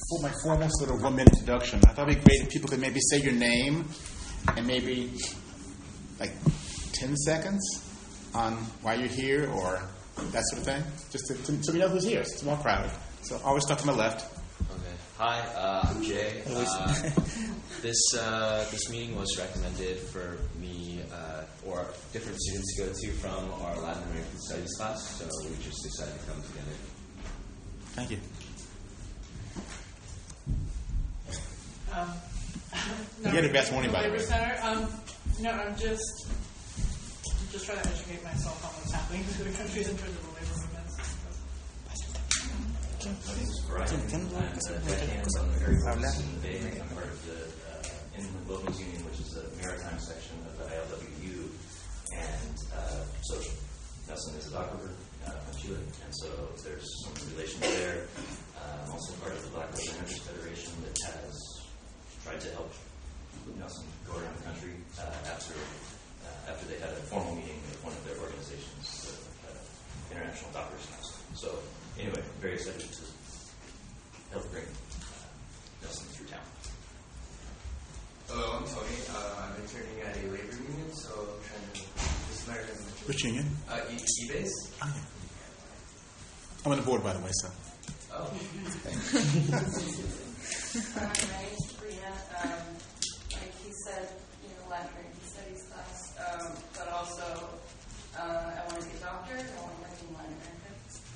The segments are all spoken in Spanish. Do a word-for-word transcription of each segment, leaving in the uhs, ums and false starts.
for my formal sort of one-minute introduction, I thought it'd be great if people could maybe say your name and maybe like ten seconds on why you're here or that sort of thing, just to, to, so we know who's here. So it's more crowded. So always start to my left. Okay. Hi, uh, I'm Jay. Uh, this uh, this meeting was recommended for me uh, or different students to go to from our Latin American Studies class, so we just decided to come together. Thank you. Um, you get a best morning, by the way. Center. Um, no, I'm just I'm just trying to educate myself on what's happening in the countries in terms of the labor movements. My name is Brian. I'm a deckhand on the Area Washington Bay. I'm part of the uh, Inland Wilderness Union, which is the maritime section of the I L W U. And uh, so Nelson is a doctor uh, from Chile, and so there's some relations there. Uh, I'm also part of the Black Labor Energy Federation that has tried to help Nelson go around the country uh, after uh, after they had a formal meeting with one of their organizations, the uh, International Doctors Council. So anyway, very excited to help bring uh, Nelson through town. Hello, I'm Tony. Uh, I'm interning at a labor union, so I'm trying to just learn as much. Which union? Uh, e- eBase. Oh, yeah. I'm on the board, by the way, so. Oh. Hi, my name is Bria. Um, like he said, you know, Latin American Studies class, um, but also uh, I want to be a doctor. I want to work in Latin America.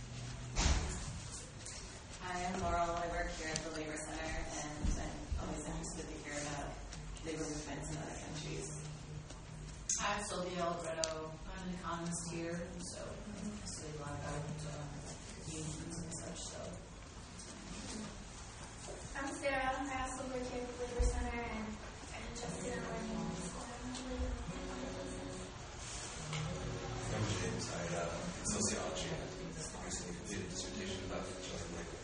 Hi, I'm Laurel. I work here at the Labor Center, and I'm always interested to hear about labor movements in other countries. I'm Sylvia Alfredo. I'm an economist here, so I study a lot about uh, unions and such. So. I'm Sarah. I also work here at the Labor Center, and I'm interested in learning what's going on in the labor movement. I'm James. I uh, in sociology. I recently completed a dissertation about children labor.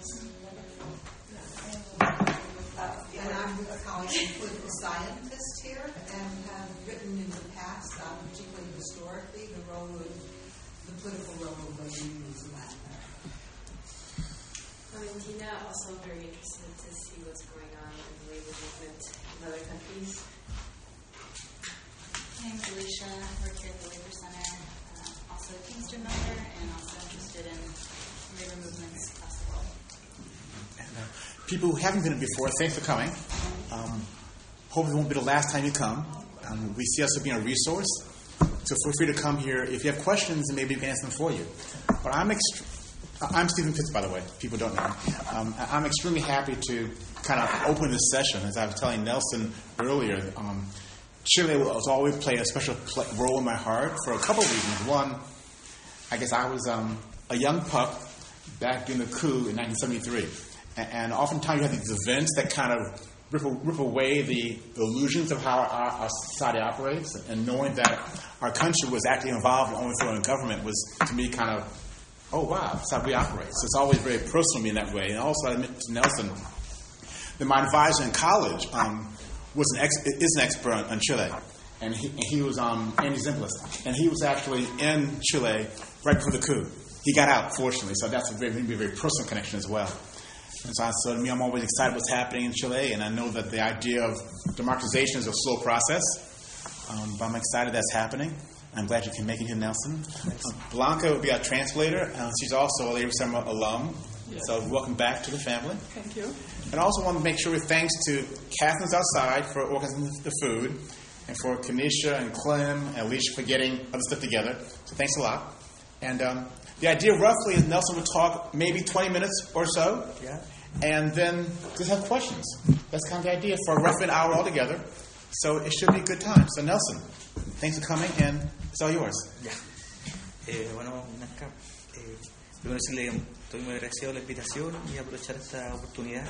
Uh, and I'm a college and political scientist here, and have written in the past, uh, particularly historically, the role of the political role of labor unions in Latin America. I'm Tina, also very interested to see what's going on in the labor movement in other countries. My name's Alicia. I work here at the Labor Center, uh, also a Kingston member, and also interested in labor movements across the world. And, uh, people who haven't been here before, thanks for coming. Um, hope it won't be the last time you come. Um, we see us as being a resource, so feel free to come here. If you have questions, maybe we can answer them for you. But I'm ext- I'm Stephen Pitts, by the way. People don't know. Um, I'm extremely happy to kind of open this session. As I was telling Nelson earlier, um, Chile has always played a special pl- role in my heart for a couple of reasons. One, I guess I was um, a young pup back during the coup in nineteen seventy-three. And, and oftentimes you have these events that kind of rip, rip away the illusions of how our, our society operates. And knowing that our country was actually involved in overthrowing government was, to me, kind of, oh, wow, that's how we operate. So it's always very personal to me in that way. And also, I admit to Nelson that my advisor in college um, was an ex- is an expert on, on Chile. And he, and he was um, Andy Zimbalist. And he was actually in Chile right before the coup. He got out, fortunately. So that's a very, maybe a very personal connection as well. And so, so to me, I'm always excited what's happening in Chile. And I know that the idea of democratization is a slow process. Um, but I'm excited that's happening. I'm glad you can make it here, Nelson. Uh, Blanca will be our translator. Uh, she's also a Labor Center alum. Yes. So welcome back to the family. Thank you. And I also want to make sure thanks to Catherine's Outside for organizing the food, and for Kanisha and Clem and Alicia for getting other stuff together. So thanks a lot. And um, the idea roughly is Nelson would talk maybe twenty minutes or so. Yeah. And then just have questions. That's kind of the idea for roughly an hour altogether. So it should be a good time. So Nelson, thanks for coming, and it's all yours. Ya. Eh, bueno, Nanka, eh, primero decirle, estoy muy agradecido de la invitación y aprovechar esta oportunidad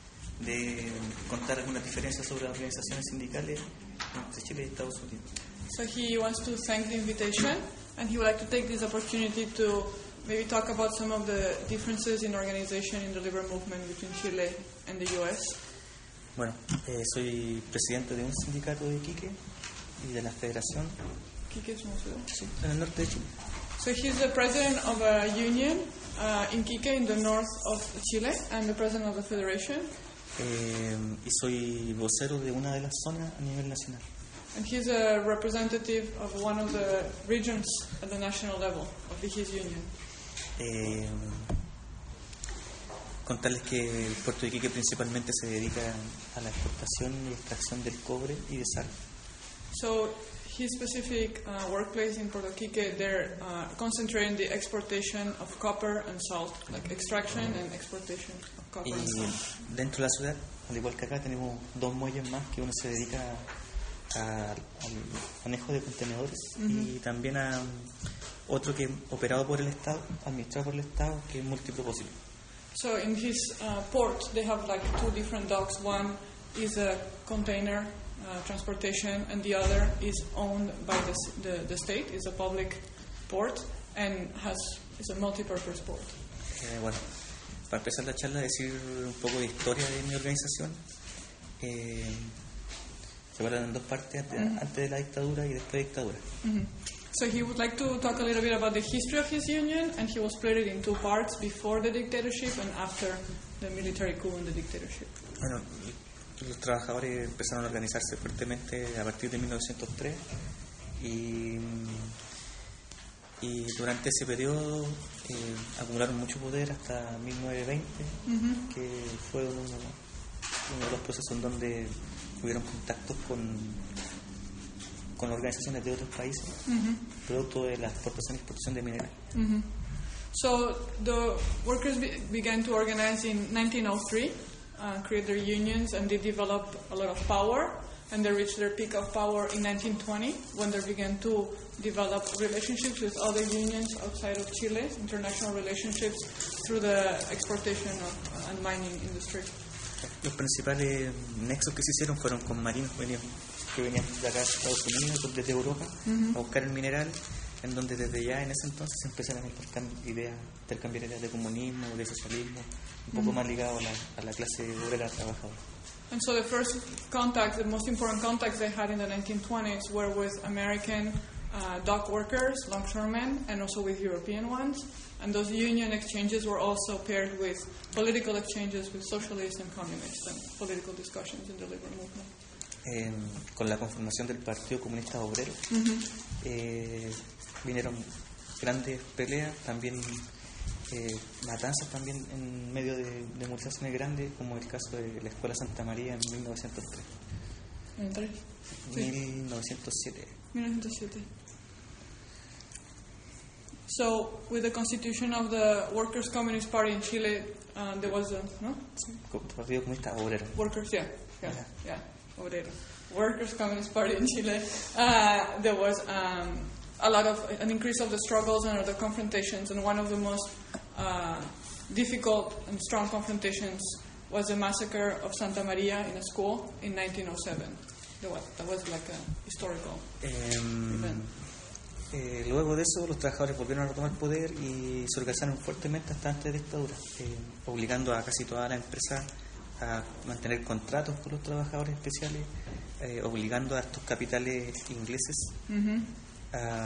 de contar algunas diferencias sobre las organizaciones sindicales entre Chile y Estados Unidos. So he wants to thank the invitation, and he would like to take this opportunity to maybe talk about some of the differences in organization in the labor movement between Chile and the U S. Bueno, eh, soy presidente de un sindicato de Iquique y de la Federación. Iquique es una ciudad. Sí, en el norte de Chile. So he's the president of a union uh, in Quique, in the north of Chile, and the president of the federation. Eh, y soy vocero de una de las zonas a nivel nacional. And he's a representative of one of the regions at the national level of the His Union. Eh, contarles que el puerto de Iquique principalmente se dedica a la exportación y extracción del cobre y de sal. So his specific uh, workplace in Puerto Quique, they're uh, concentrating the exportation of copper and salt, like extraction and exportation of copper Y and salt. dentro de la ciudad, al igual que acá, tenemos dos muelles más que uno se dedica a- al manejo de contenedores y también a um, otro que es operado por el Estado, administrado por el Estado, que es multipropósito. So in his uh, port, they have like two different docks. One is a container uh, transportation, and the other is owned by the, s- the the state. It's a public port and has is a multi-purpose port. Eh, bueno, para empezar la charla, decir un poco de historia de mi organización. Eh, se guardan en dos partes, antes, antes de la dictadura y después de la dictadura. Mhm. So he would like to talk a little bit about the history of his union, and he will split it in two parts: before the dictatorship and after the military coup and the dictatorship. Bueno, los trabajadores empezaron a organizarse fuertemente a partir de mil novecientos tres y, y durante ese periodo eh, acumularon mucho poder hasta mil novecientos veinte, Mhm. que fue uno, uno de los procesos en donde tuvieron contactos con, con organizaciones de otros países, Mhm. producto de la exportación y exportación de minerales. Mhm. So the workers be- began to organize in nineteen oh three, uh, create their unions, and they developed a lot of power. And they reached their peak of power in nineteen twenty, when they began to develop relationships with other unions outside of Chile, international relationships through the exportation of, uh, and mining industry. Los principales nexos que se hicieron fueron con marinos que venían, que venían de acá a Estados Unidos, desde Europa, Ujú. a buscar el mineral, en donde desde ya en ese entonces se empezaron a intercambiar ideas, intercambiar ideas de comunismo, de socialismo, un poco Ujú. más ligado a la, a la clase obrera trabajadora. And so the first contacts, the most important contacts they had in the nineteen twenties were with American uh, dock workers, longshoremen, and also with European ones. And those union exchanges were also paired with political exchanges with socialists and communists and political discussions in the labor movement. Eh, con la conformación del Partido Comunista Obrero Mhm. eh, vinieron grandes peleas, también eh, matanzas también en medio de, de movilizaciones grandes, como el caso de la Escuela Santa María en mil novecientos tres. En tres. Sí. mil novecientos siete. mil novecientos siete. So, with the constitution of the Workers' Communist Party in Chile, uh, there was a no? Co- Partido Comunista Obrero. Workers, yeah, yeah, yeah, obrero. Workers' Communist Party in Chile. Uh, there was um, a lot of an increase of the struggles and the confrontations, and one of the most uh, difficult and strong confrontations was the massacre of Santa Maria in a school in nineteen oh seven. That was, that was like a historical Em, event. eh, luego de eso, los trabajadores volvieron a retomar poder y se organizaron fuertemente hasta antes de la dictadura, eh, obligando a casi todas las empresas a mantener contratos con los trabajadores especiales, eh, obligando a estos capitales ingleses Mhm. a,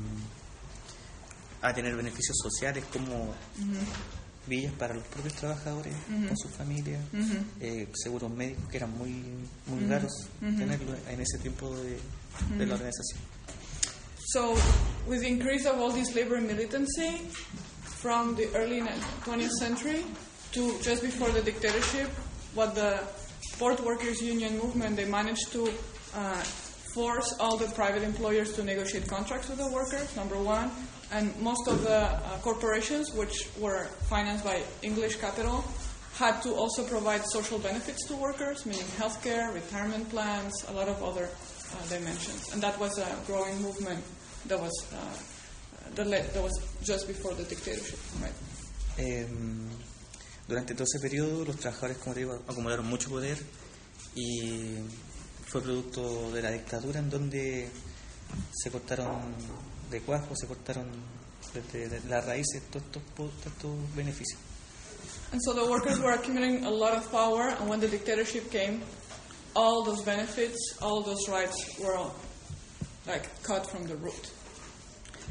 a tener beneficios sociales como Mhm. villas para los propios trabajadores Ujú. con sus familias, Ujú. eh, seguros médicos que eran muy muy Ujú. raros Ujú. tenerlo en ese tiempo de, de la Ujú. organización. So, with the increase of all this labor militancy from the early twentieth century to just before the dictatorship, what the port workers union movement, they managed to uh, force all the private employers to negotiate contracts with the workers, number one, and most of the uh, corporations, which were financed by English capital, had to also provide social benefits to workers, meaning healthcare, retirement plans, a lot of other uh, dimensions. And that was a growing movement that was uh, that, led, that was just before the dictatorship, right? Eh, durante todo ese periodo los trabajadores, como te digo, acumularon mucho poder y fue producto de la dictadura en donde se cortaron de cuajo, se cortaron desde de las raíces todos estos, todos estos beneficios. And so the workers were accumulating a lot of power, and when the dictatorship came, all those benefits, all those rights were all, like cut from the root.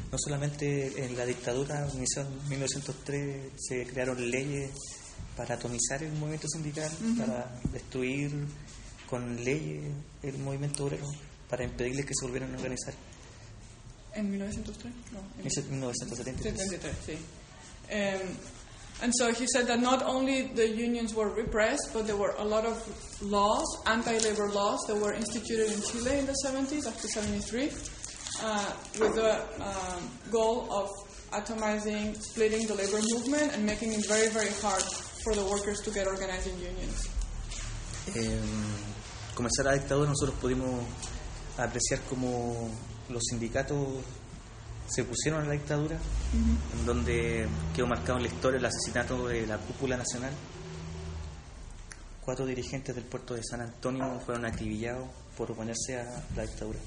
no solamente en la dictadura inicial en mil novecientos tres se crearon leyes para atomizar el movimiento sindical, uh-huh. para destruir con leyes el movimiento obrero, para impedirles que se volvieran a organizar. ¿En mil novecientos tres? No. En mil novecientos setenta y tres. setenta y tres, sí. Um, and so he said that not only the unions were repressed, but there were a lot of laws, anti-labor laws, that were instituted in Chile in the seventies, after seventy-three, uh, with the um, goal of atomizing, splitting the labor movement and making it very, very hard for the workers to get organized in unions. Eh, comenzar la dictadura, nosotros pudimos apreciar cómo los sindicatos se pusieron a la dictadura, uh-huh. en donde quedó marcado en la historia el asesinato de la cúpula nacional. Cuatro dirigentes del puerto de San Antonio fueron acribillados por oponerse a la dictadura.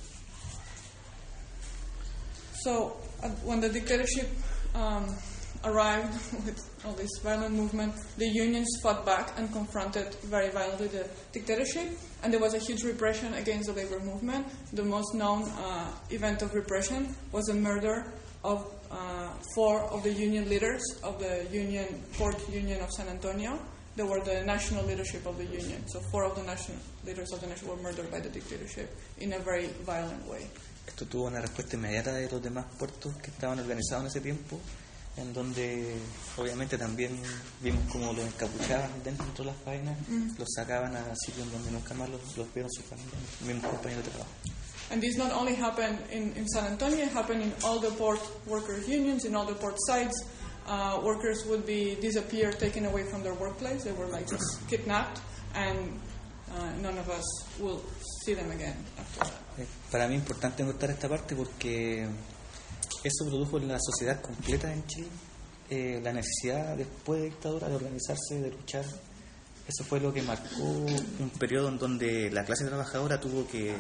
So, uh, when the dictatorship um, arrived with all this violent movement, the unions fought back and confronted very violently the dictatorship, and there was a huge repression against the labor movement. The most known uh, event of repression was the murder of uh, four of the union leaders of the union Port Union of San Antonio. They were the national leadership of the union. So four of the national leaders of the nation were murdered by the dictatorship in a very violent way. Esto tuvo una respuesta inmediata de los demás puertos que estaban organizados en ese tiempo, en donde obviamente también vimos cómo los encapuchaban dentro de las faenas, mm. los sacaban a sitios donde nunca más los, los vieron sus familias, los mismos compañeros de trabajo. And this not only happened in, in San Antonio, it happened in all the port workers' unions, in all the port sites. Uh, workers would be disappeared, taken away from their workplace. They were like just kidnapped, and uh, none of us will see them again after that. Para mí es importante contar esta parte porque eso produjo en la sociedad completa en Chile eh, la necesidad después de dictadura de organizarse, de luchar. Eso fue lo que marcó un periodo en donde la clase trabajadora tuvo que,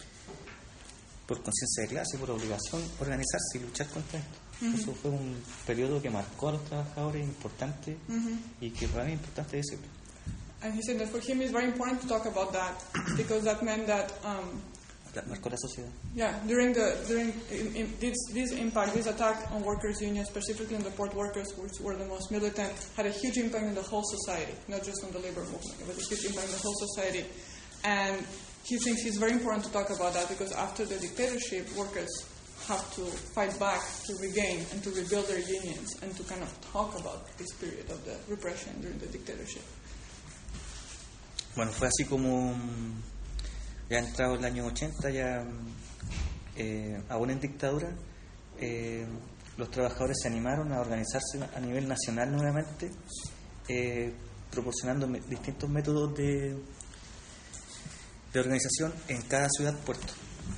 por conciencia de clase, por obligación, organizarse y luchar contra esto. Mm-hmm. Eso fue un periodo que marcó a los trabajadores importante, mm-hmm. y que para mí es importante decirlo. And he said that for him it's very important to talk about that because that meant that um, marcó la sociedad. Yeah, during the during in, in this this impact, this attack on workers' unions, specifically on the port workers, which were the most militant, had a huge impact on the whole society, not just on the labor movement. It was a huge impact on the whole society, and he thinks it's very important to talk about that because after the dictatorship, workers have to fight back to regain and to rebuild their unions and to kind of talk about this period of the repression during the dictatorship. Bueno, fue así como ya entrado el año ochenta, ya eh, aún en dictadura, eh, los trabajadores se animaron a organizarse a nivel nacional nuevamente, eh, proporcionando me- distintos métodos de, de organización en cada ciudad puerto.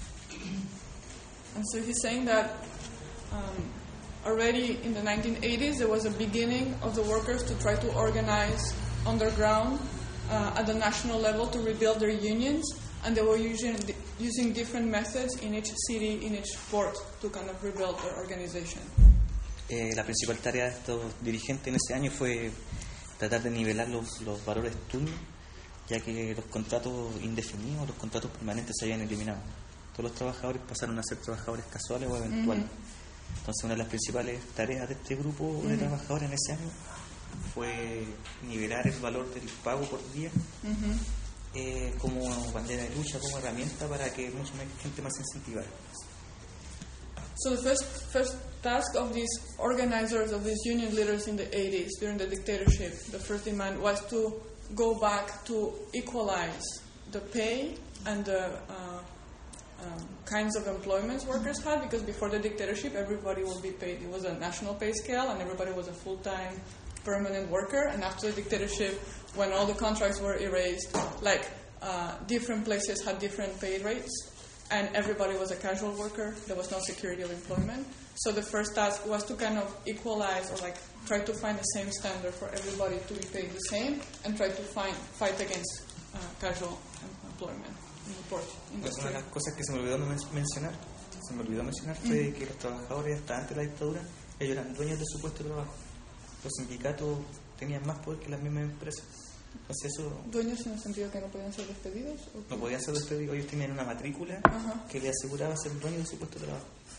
And so he's saying that um, already in the nineteen eighties there was a beginning of the workers to try to organize underground uh, at the national level to rebuild their unions, and they were using using different methods in each city, in each port to kind of rebuild their organization. Eh, la principal tarea de estos dirigentes en ese año fue tratar de nivelar los, los valores turnos, ya que los contratos indefinidos, los contratos permanentes se habían eliminado. Todos los trabajadores pasaron a ser trabajadores casuales o eventuales. Uh-huh. Entonces una de las principales tareas de este grupo uh-huh. de trabajadores en ese año fue nivelar el valor del pago por día, uh-huh. eh, como bandera de lucha, como herramienta para que mucha más gente más se incentivara. So the first first task of these organizers, of these union leaders in the eighties during the dictatorship, the first demand was to go back to equalize the pay and the uh, um, kinds of employments workers had, because before the dictatorship everybody would be paid. It was a national pay scale and everybody was a full-time permanent worker, and after the dictatorship, when all the contracts were erased, like uh, different places had different pay rates, and everybody was a casual worker. There was no security of employment. So the first task was to kind of equalize, or like try to find the same standard for everybody to be paid the same, and try to find fight against uh, casual employment in the port industry. Una de las cosas que se me olvidó men- mencionar, se me olvidó mencionar fue mm-hmm. que los trabajadores hasta antes de la dictadura ellos eran dueños de su puesto de trabajo. Los sindicatos tenían más poder que las mismas empresas. Entonces eso, ¿Dueños en el sentido que no podían ser despedidos? ¿O no podían ser despedidos, ellos tenían una matrícula Ajá. que les aseguraba ser dueños de su puesto de trabajo.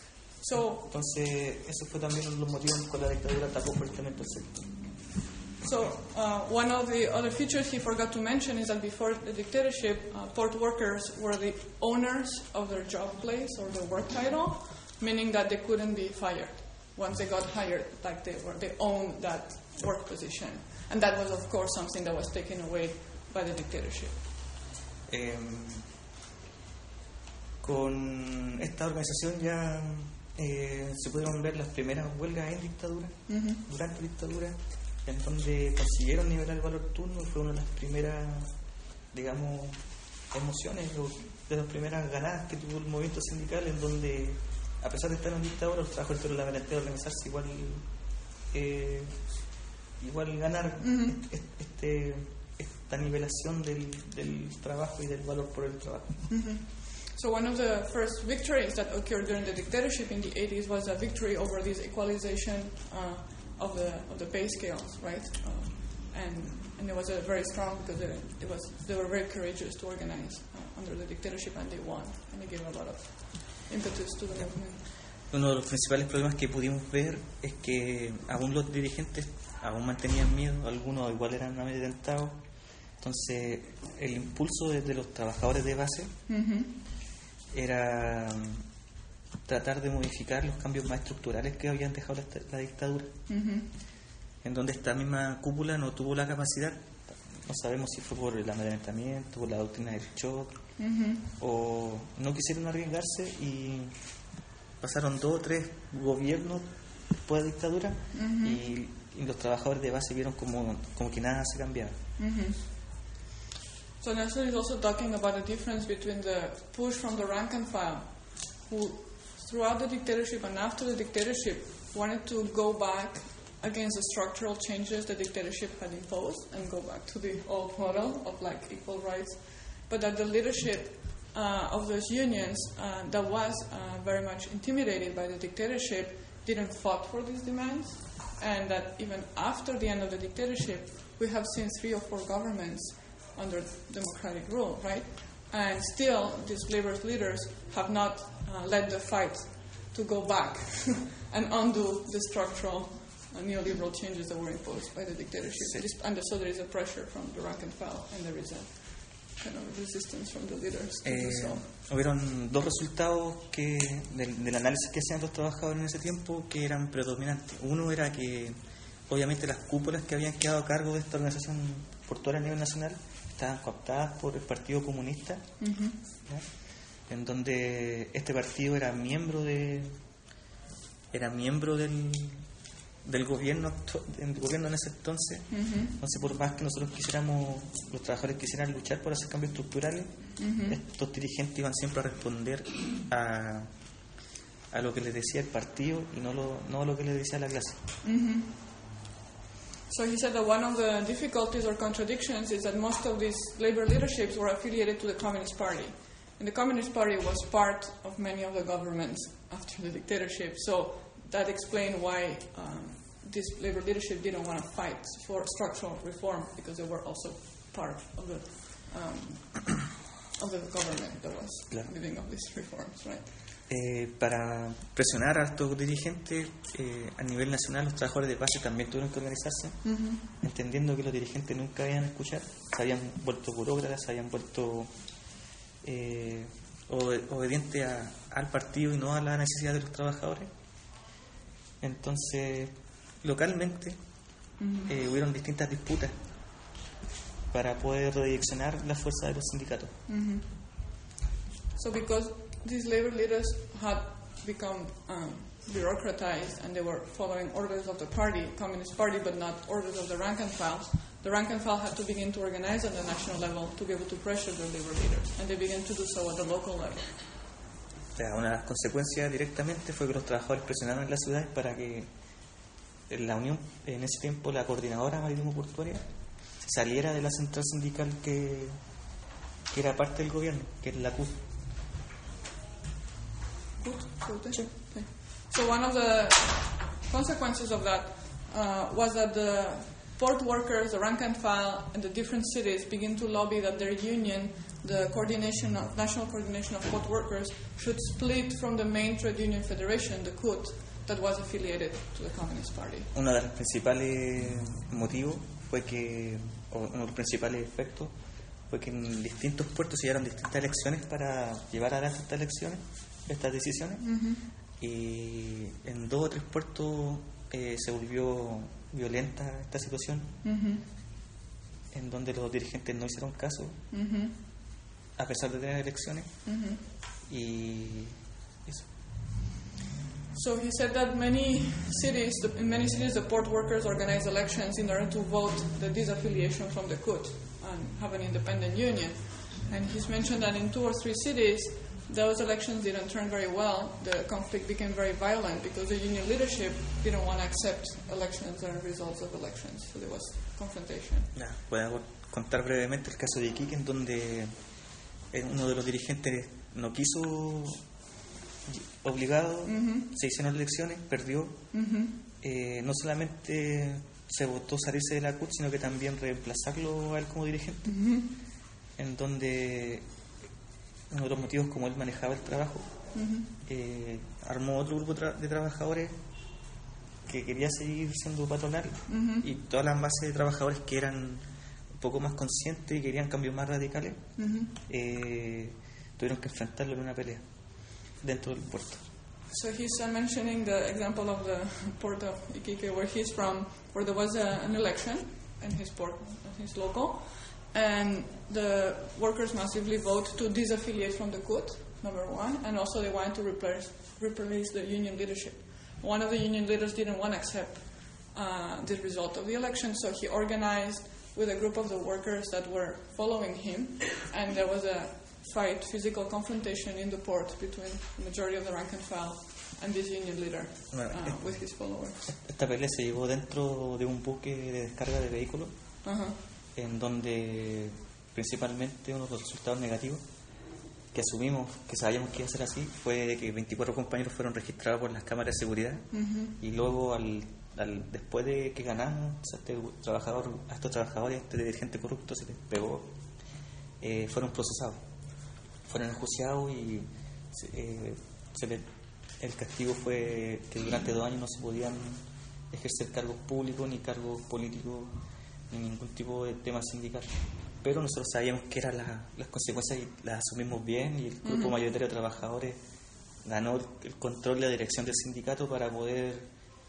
So, Entonces, eso fue también uno de los motivos por la dictadura atacó fuertemente el sector. so uh, one of the other features he forgot to mention is that before the dictatorship, uh, port workers were the owners of their job place or their work title, meaning that they couldn't be fired once they got hired, like they were, they owned that work position. And that was, of course, something that was taken away by the dictatorship. Eh, con esta organización ya eh, se pudieron ver las primeras huelgas en dictadura, Mm-hmm. durante la dictadura, en donde consiguieron nivelar el valor turno. Fue una de las primeras, digamos, emociones o de las primeras ganadas que tuvo el movimiento sindical, en donde, a pesar de estar en dictadura, los trabajadores tuvieron la valentía de organizarse igual, eh, igual ganar Mm-hmm. este, esta nivelación del, del trabajo y del valor por el trabajo. Mm-hmm. So one of the first victories that occurred during the dictatorship in the eighties was a victory over this equalization uh, of the of the pay scales, right? Uh, and and it was a very strong because it, it was they were very courageous to organize uh, under the dictatorship, and they won, and they gave a lot of impetus to the movement. Uno de los principales problemas que pudimos ver es que aún los dirigentes aún mantenían miedo, algunos igual eran amedrentados. Entonces el impulso desde los trabajadores de base Mm-hmm. era tratar de modificar los cambios más estructurales que habían dejado la, la dictadura, Mm-hmm. en donde esta misma cúpula no tuvo la capacidad, no sabemos si fue por el amedrentamiento, por la doctrina del shock, Mm-hmm. o no quisieron arriesgarse y pasaron dos o tres gobiernos después de la dictadura. Mm-hmm. y, y los trabajadores de base vieron como, como que nada se cambiaba. Mm-hmm. So Nelson is also talking about the difference between the push from the rank and file, who throughout the dictatorship and after the dictatorship wanted to go back against the structural changes the dictatorship had imposed and go back to the old model of like equal rights, but that the leadership uh, of those unions uh, that was uh, very much intimidated by the dictatorship didn't fight for these demands, and that even after the end of the dictatorship we have seen three or four governments under democratic rule, right? And still, these labor leaders have not uh, led the fight to go back and undo the structural uh, neoliberal changes that were imposed by the dictatorship. This- And so there is a pressure from the rank and file, and there is a kind of resistance from the leaders to do Eh, so. hubieron dos resultados que del, del análisis que hacían los trabajadores en ese tiempo que eran predominantes. Uno era que obviamente las cúpulas que habían quedado a cargo de esta organización portuaria a nivel nacional estaban cooptadas por el Partido Comunista, Mm-hmm. ¿ya? En donde este partido era miembro de era miembro del, del gobierno actu- del gobierno en ese entonces. Mm-hmm. Entonces, por más que nosotros quisiéramos, los trabajadores quisieran luchar por hacer cambios estructurales, Mm-hmm. estos dirigentes iban siempre a responder a, a lo que les decía el partido y no, lo, no a lo que les decía la clase. Mm-hmm. So he said that one of the difficulties or contradictions is that most of these labor leaderships were affiliated to the Communist Party. And the Communist Party was part of many of the governments after the dictatorship. So that explained why um, this labor leadership didn't want to fight for structural reform, because they were also part of the um, of the government that was Claro. living of these reforms, right? Eh, para presionar a estos dirigentes eh, a nivel nacional, los trabajadores de base también tuvieron que organizarse, Mm-hmm. entendiendo que los dirigentes nunca iban a escuchar, se habían vuelto burócratas, se habían vuelto eh, obe- obedientes a- al partido y no a la necesidad de los trabajadores. Entonces, localmente Mm-hmm. eh, hubieron distintas disputas para poder redireccionar la fuerza de los sindicatos. Mm-hmm. So because these labor leaders had become um, bureaucratized and they were following orders of the party, Communist Party, but not orders of the rank and file, the rank and file had to begin to organize at the national level to be able to pressure the labor leaders, and they began to do so at the local level. O sea, una de las consecuencias directamente fue que los trabajadores presionaron en las ciudades para que la Unión, en ese tiempo la Coordinadora Marítimo Portuaria, saliera de la central sindical que, que era parte del gobierno, que es la C U T. Good. So, okay. So one of the consequences of that uh, was that the port workers, the rank and file, and the different cities begin to lobby that their union, the coordination of national coordination of port workers, should split from the main trade union federation, the C U T, that was affiliated to the Communist Party. Uno de los principales motivos fue que, o uno de los principales efectos, fue que en distintos puertos se llevaron distintas elecciones para llevar adelante estas elecciones, estas decisiones, Mm-hmm. y en dos o tres puertos eh, se volvió violenta esta situación, Mm-hmm. en donde los dirigentes no hicieron caso, Mm-hmm. a pesar de tener elecciones, Mm-hmm. y eso. So he said that many cities, the, in many cities, the port workers organize elections in order to vote the disaffiliation from the C U T and have an independent union. And he's mentioned that in two or three cities, those elections didn't turn very well. The conflict became very violent because the union leadership didn't want to accept elections and results of elections. So there was confrontation. Ya, voy a contar brevemente el caso de Iquique, en donde uno de los dirigentes no quiso, obligado, Mm-hmm. se hicieron elecciones, perdió. Mm-hmm. Eh, no solamente se votó salirse de la C U T, sino que también reemplazarlo a él como dirigente, Mm-hmm. en donde uno de los motivos, como él manejaba el trabajo, Mm-hmm. eh, armó otro grupo tra- de trabajadores que quería seguir siendo patronal, Mm-hmm. y todas las bases de trabajadores que eran un poco más conscientes y querían cambios más radicales, Mm-hmm. eh, tuvieron que enfrentarlo en una pelea dentro del puerto. So he's uh, mentioning the example of the port of Iquique, where he's from, where there was a, an election in his port, his local, and the workers massively vote to disaffiliate from the C U T, number one, and also they wanted to replace, replace the union leadership. One of the union leaders didn't want to accept uh, the result of the election, so he organized with a group of the workers that were following him, and there was a fight, physical confrontation in the port between the majority of the rank and file and this union leader uh, with his followers. Esta pelea se llevó dentro de un buque de descarga de vehículos, Uh-huh. en donde principalmente uno de los resultados negativos que asumimos, que sabíamos que iba a ser así, fue que veinticuatro compañeros fueron registrados por las cámaras de seguridad, Uh-huh. y luego al, al después de que ganamos a este trabajador, a estos trabajadores, a este dirigente corrupto se les pegó, eh, fueron procesados, fueron enjuiciados, y eh, se les, el castigo fue que durante dos años no se podían ejercer cargos públicos ni cargos políticos ni ningún tipo de tema sindical. Pero nosotros sabíamos que eran la, las consecuencias y las asumimos bien, y el grupo Ujú. mayoritario de trabajadores ganó el control de la dirección del sindicato para poder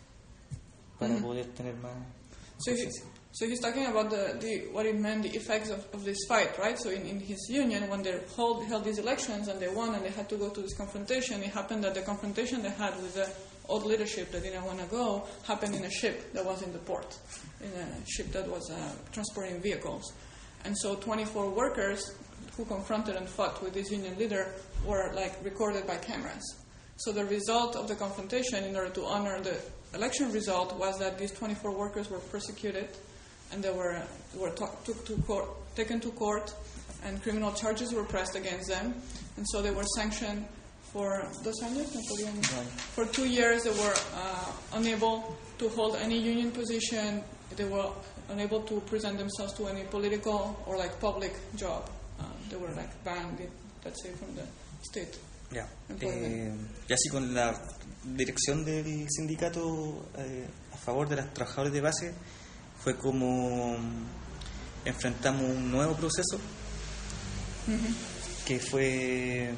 para Ujú. poder tener más So, he, so he's talking about the, the what it meant, the effects of, of this fight, right? So in, in his union, when they hold, held these elections and they won and they had to go to this confrontation, it happened that the confrontation they had with the old leadership that didn't want to go happened in a ship that was in the port, in a ship that was uh, transporting vehicles. And so twenty-four workers who confronted and fought with this union leader were like recorded by cameras. So the result of the confrontation, in order to honor the election result, was that these twenty-four workers were persecuted, and they were were ta- took to court, taken to court, and criminal charges were pressed against them, and so they were sanctioned for dos años, no podían- for two years. They were uh, unable to hold any union position. They were unable to present themselves to any political or like public job. Um, they were like banned, let's say, from the state. Ya. employment. Eh, y así con la dirección del sindicato eh, a favor de los trabajadores de base fue como enfrentamos un nuevo proceso Ujú. que fue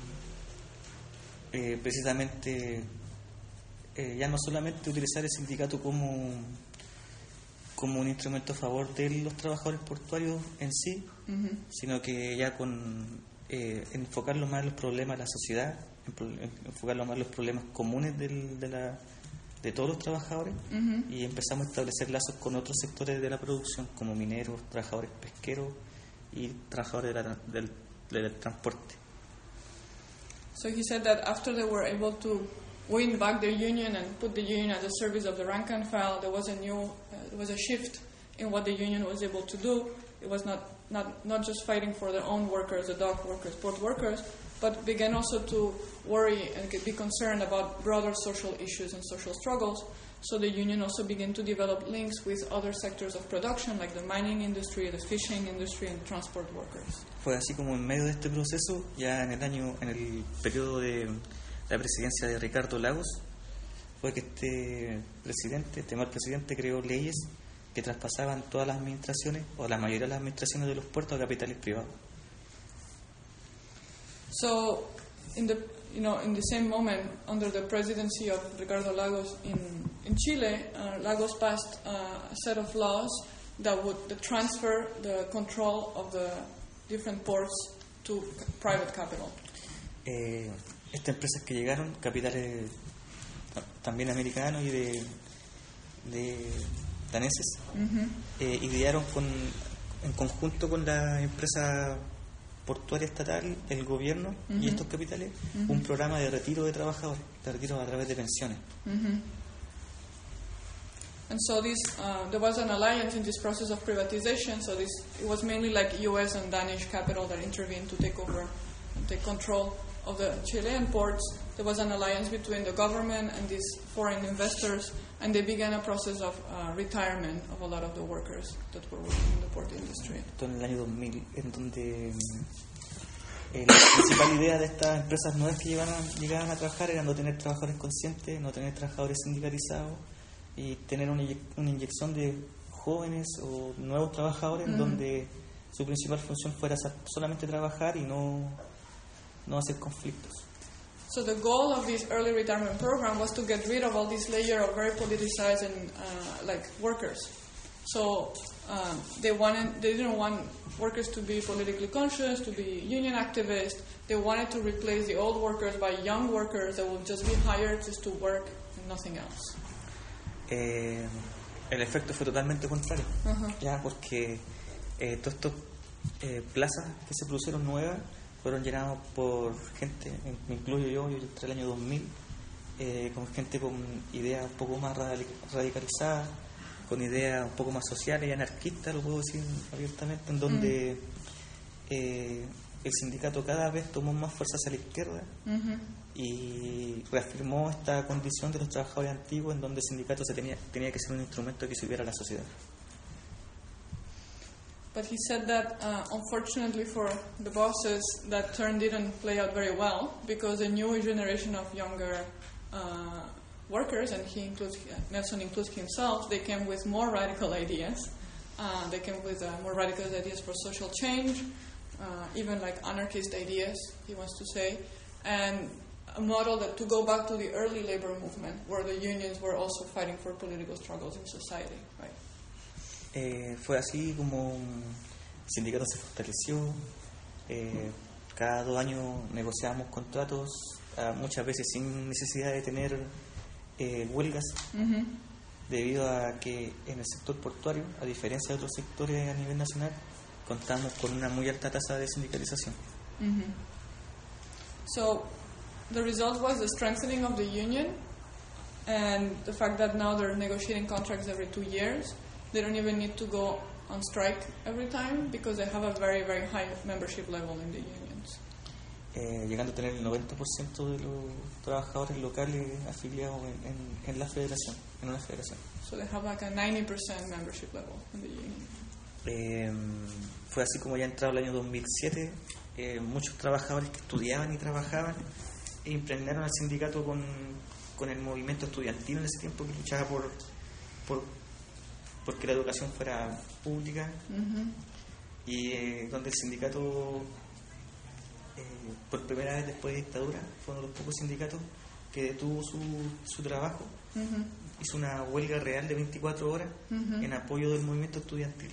eh, precisamente eh, ya no solamente utilizar el sindicato como como un instrumento a favor de los trabajadores portuarios en sí, Ujú. sino que ya con eh, enfocarlo más en los problemas de la sociedad, en pro- en enfocarlo más en los problemas comunes del- de, la, de todos los trabajadores, Ujú. y empezamos a establecer lazos con otros sectores de la producción, como mineros, trabajadores pesqueros y trabajadores de la- del, del transporte. So he said that after they were able to win back their union and put the union at the service of the rank and file, there was a new, uh, there was a shift in what the union was able to do. It was not, not, not just fighting for their own workers, the dock workers, port workers, but began also to worry and be concerned about broader social issues and social struggles. So the union also began to develop links with other sectors of production, like the mining industry, the fishing industry, and transport workers. Fue así como en medio de este proceso, ya en el año, en el periodo de la presidencia de Ricardo Lagos, fue que este presidente, este mal presidente, creó leyes que traspasaban todas las administraciones, o la mayoría de las administraciones de los puertos a capitales privados. So, in the you know in the same moment, under the presidency of Ricardo Lagos in in Chile, uh, Lagos passed uh, a set of laws that would that transfer the control of the different ports to c- private capital. Eh, estas empresas que llegaron, capitales también americanos y de, de daneses, Mm-hmm. eh, idearon con, en conjunto con la empresa portuaria estatal, el gobierno Ujú. y estos capitales, Ujú. un programa de retiro de trabajadores, de retiro a través de pensiones. Mm-hmm. And so this, uh, there was an alliance in this process of privatization. So this, it was mainly like U S and Danish capital that intervened to take over and take control of the Chilean ports. There was an alliance between the government and these foreign investors, and they began a process of uh, retirement of a lot of the workers that were working in the port industry. Esto en el año dos mil, en donde mm, eh, la principal idea de estas empresas nuevas que llegaban a, llegaban a trabajar era no tener trabajadores conscientes, no tener trabajadores sindicalizados y tener una, inye- una inyección de jóvenes o nuevos trabajadores, en Mm. donde su principal función fuera sa- solamente trabajar y no, no hacer conflictos. So the goal of this early retirement program was to get rid of all this layer of very politicized and uh, like workers. So um, they wanted, they didn't want workers to be politically conscious, to be union activists. They wanted to replace the old workers by young workers that would just be hired just to work and nothing else. Eh, el efecto fue totalmente contrario, Ajá. ya porque eh, todas estas eh, plazas que se produjeron nuevas fueron llenadas por gente, me incluyo yo, yo entré el año dos mil, eh, con gente con ideas un poco más radicali- radicalizadas, con ideas un poco más sociales y anarquistas, lo puedo decir abiertamente, en donde eh, el sindicato cada vez tomó más fuerza hacia la izquierda Mhm. y reafirmó esta condición de los trabajadores antiguos, en donde el sindicato se tenía, tenía que ser un instrumento que sirviera a la sociedad. But he said that uh, unfortunately for the bosses, that turn didn't play out very well because the new generation of younger uh, workers, and he includes Nelson includes himself, they came with more radical ideas. Uh, they came with uh, more radical ideas for social change, uh, even like anarchist ideas, he wants to say, and a model that to go back to the early labor movement, where the unions were also fighting for political struggles in society, right? Eh, fue así como el sindicato se fortaleció, eh, cada dos años negociábamos contratos, ah, muchas veces sin necesidad de tener eh, huelgas, Mm-hmm. debido a que en el sector portuario, a diferencia de otros sectores a nivel nacional, contamos con una muy alta tasa de sindicalización. Mm-hmm. So the result was the strengthening of the union and the fact that now they're negotiating contracts every two years. They don't even need to go on strike every time because they have a very, very high membership level in the unions. Eh, llegando a tener el noventa por ciento de los trabajadores locales afiliados en, en, en la federación, en una federación. So they have like a ninety percent membership level in the union. Eh, fue así como ya entrado el año dos mil siete, eh, muchos trabajadores que estudiaban y trabajaban e impregnaron al sindicato con, con el movimiento estudiantil en ese tiempo, que luchaba por, por porque la educación fuera pública, Mm-hmm. y eh, donde el sindicato, eh, por primera vez después de dictadura, fue uno de los pocos sindicatos que detuvo su, su trabajo, Mm-hmm. hizo una huelga real de veinticuatro horas Mhm. en apoyo del movimiento estudiantil.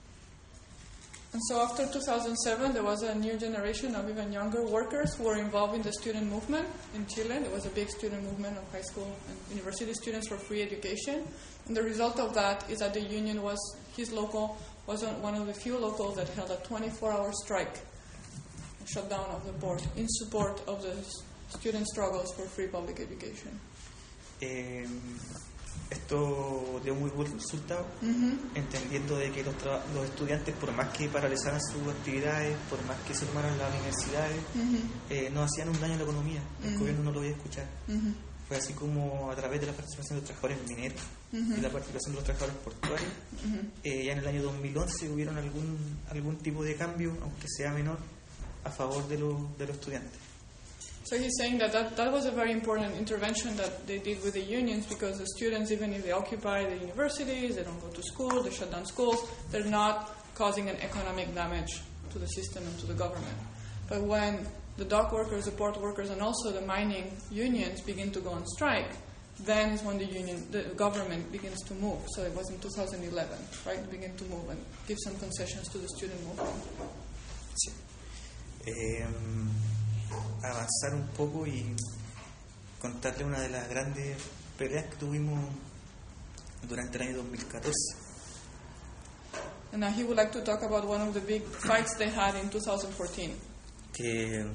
And so after two thousand seven, there was a new generation of even younger workers who were involved in the student movement in Chile. There was a big student movement of high school and university students for free education. And the result of that is that the union was, his local, was one of the few locals that held a twenty-four hour strike, a shutdown of the port, in support of the student struggles for free public education. Eh, esto dio muy buen resultado, Mm-hmm. entendiendo de que los, traba- los estudiantes, por más que paralizaran sus actividades, por más que se tomaran las universidades, Mm-hmm. eh, no hacían un daño a la economía, el Ujú. gobierno no lo iba a escuchar. Mm-hmm. fue así como a través de la participación de los trabajadores mineros Ujú. y la participación de los trabajadores portuarios. Ujú. Eh, ya en el año dos mil once hubieron algún algún tipo de cambio, aunque sea menor, a favor de, los de los estudiantes. So he's saying that, that that was a very important intervention that they did with the unions, because the students, even if they occupy the universities, they don't go to school, they shut down schools, they're not causing an economic damage to the system and to the government. But when the dock workers, the port workers, and also the mining unions begin to go on strike, then is when the union, the government begins to move. So it was in two thousand eleven, right? They begin to move and give some concessions to the student movement. Sí. Eh, avanzar un poco y contarle una de las grandes peleas que tuvimos durante el año dos mil catorce. And now he would like to talk about one of the big fights they had in two thousand fourteen. Que,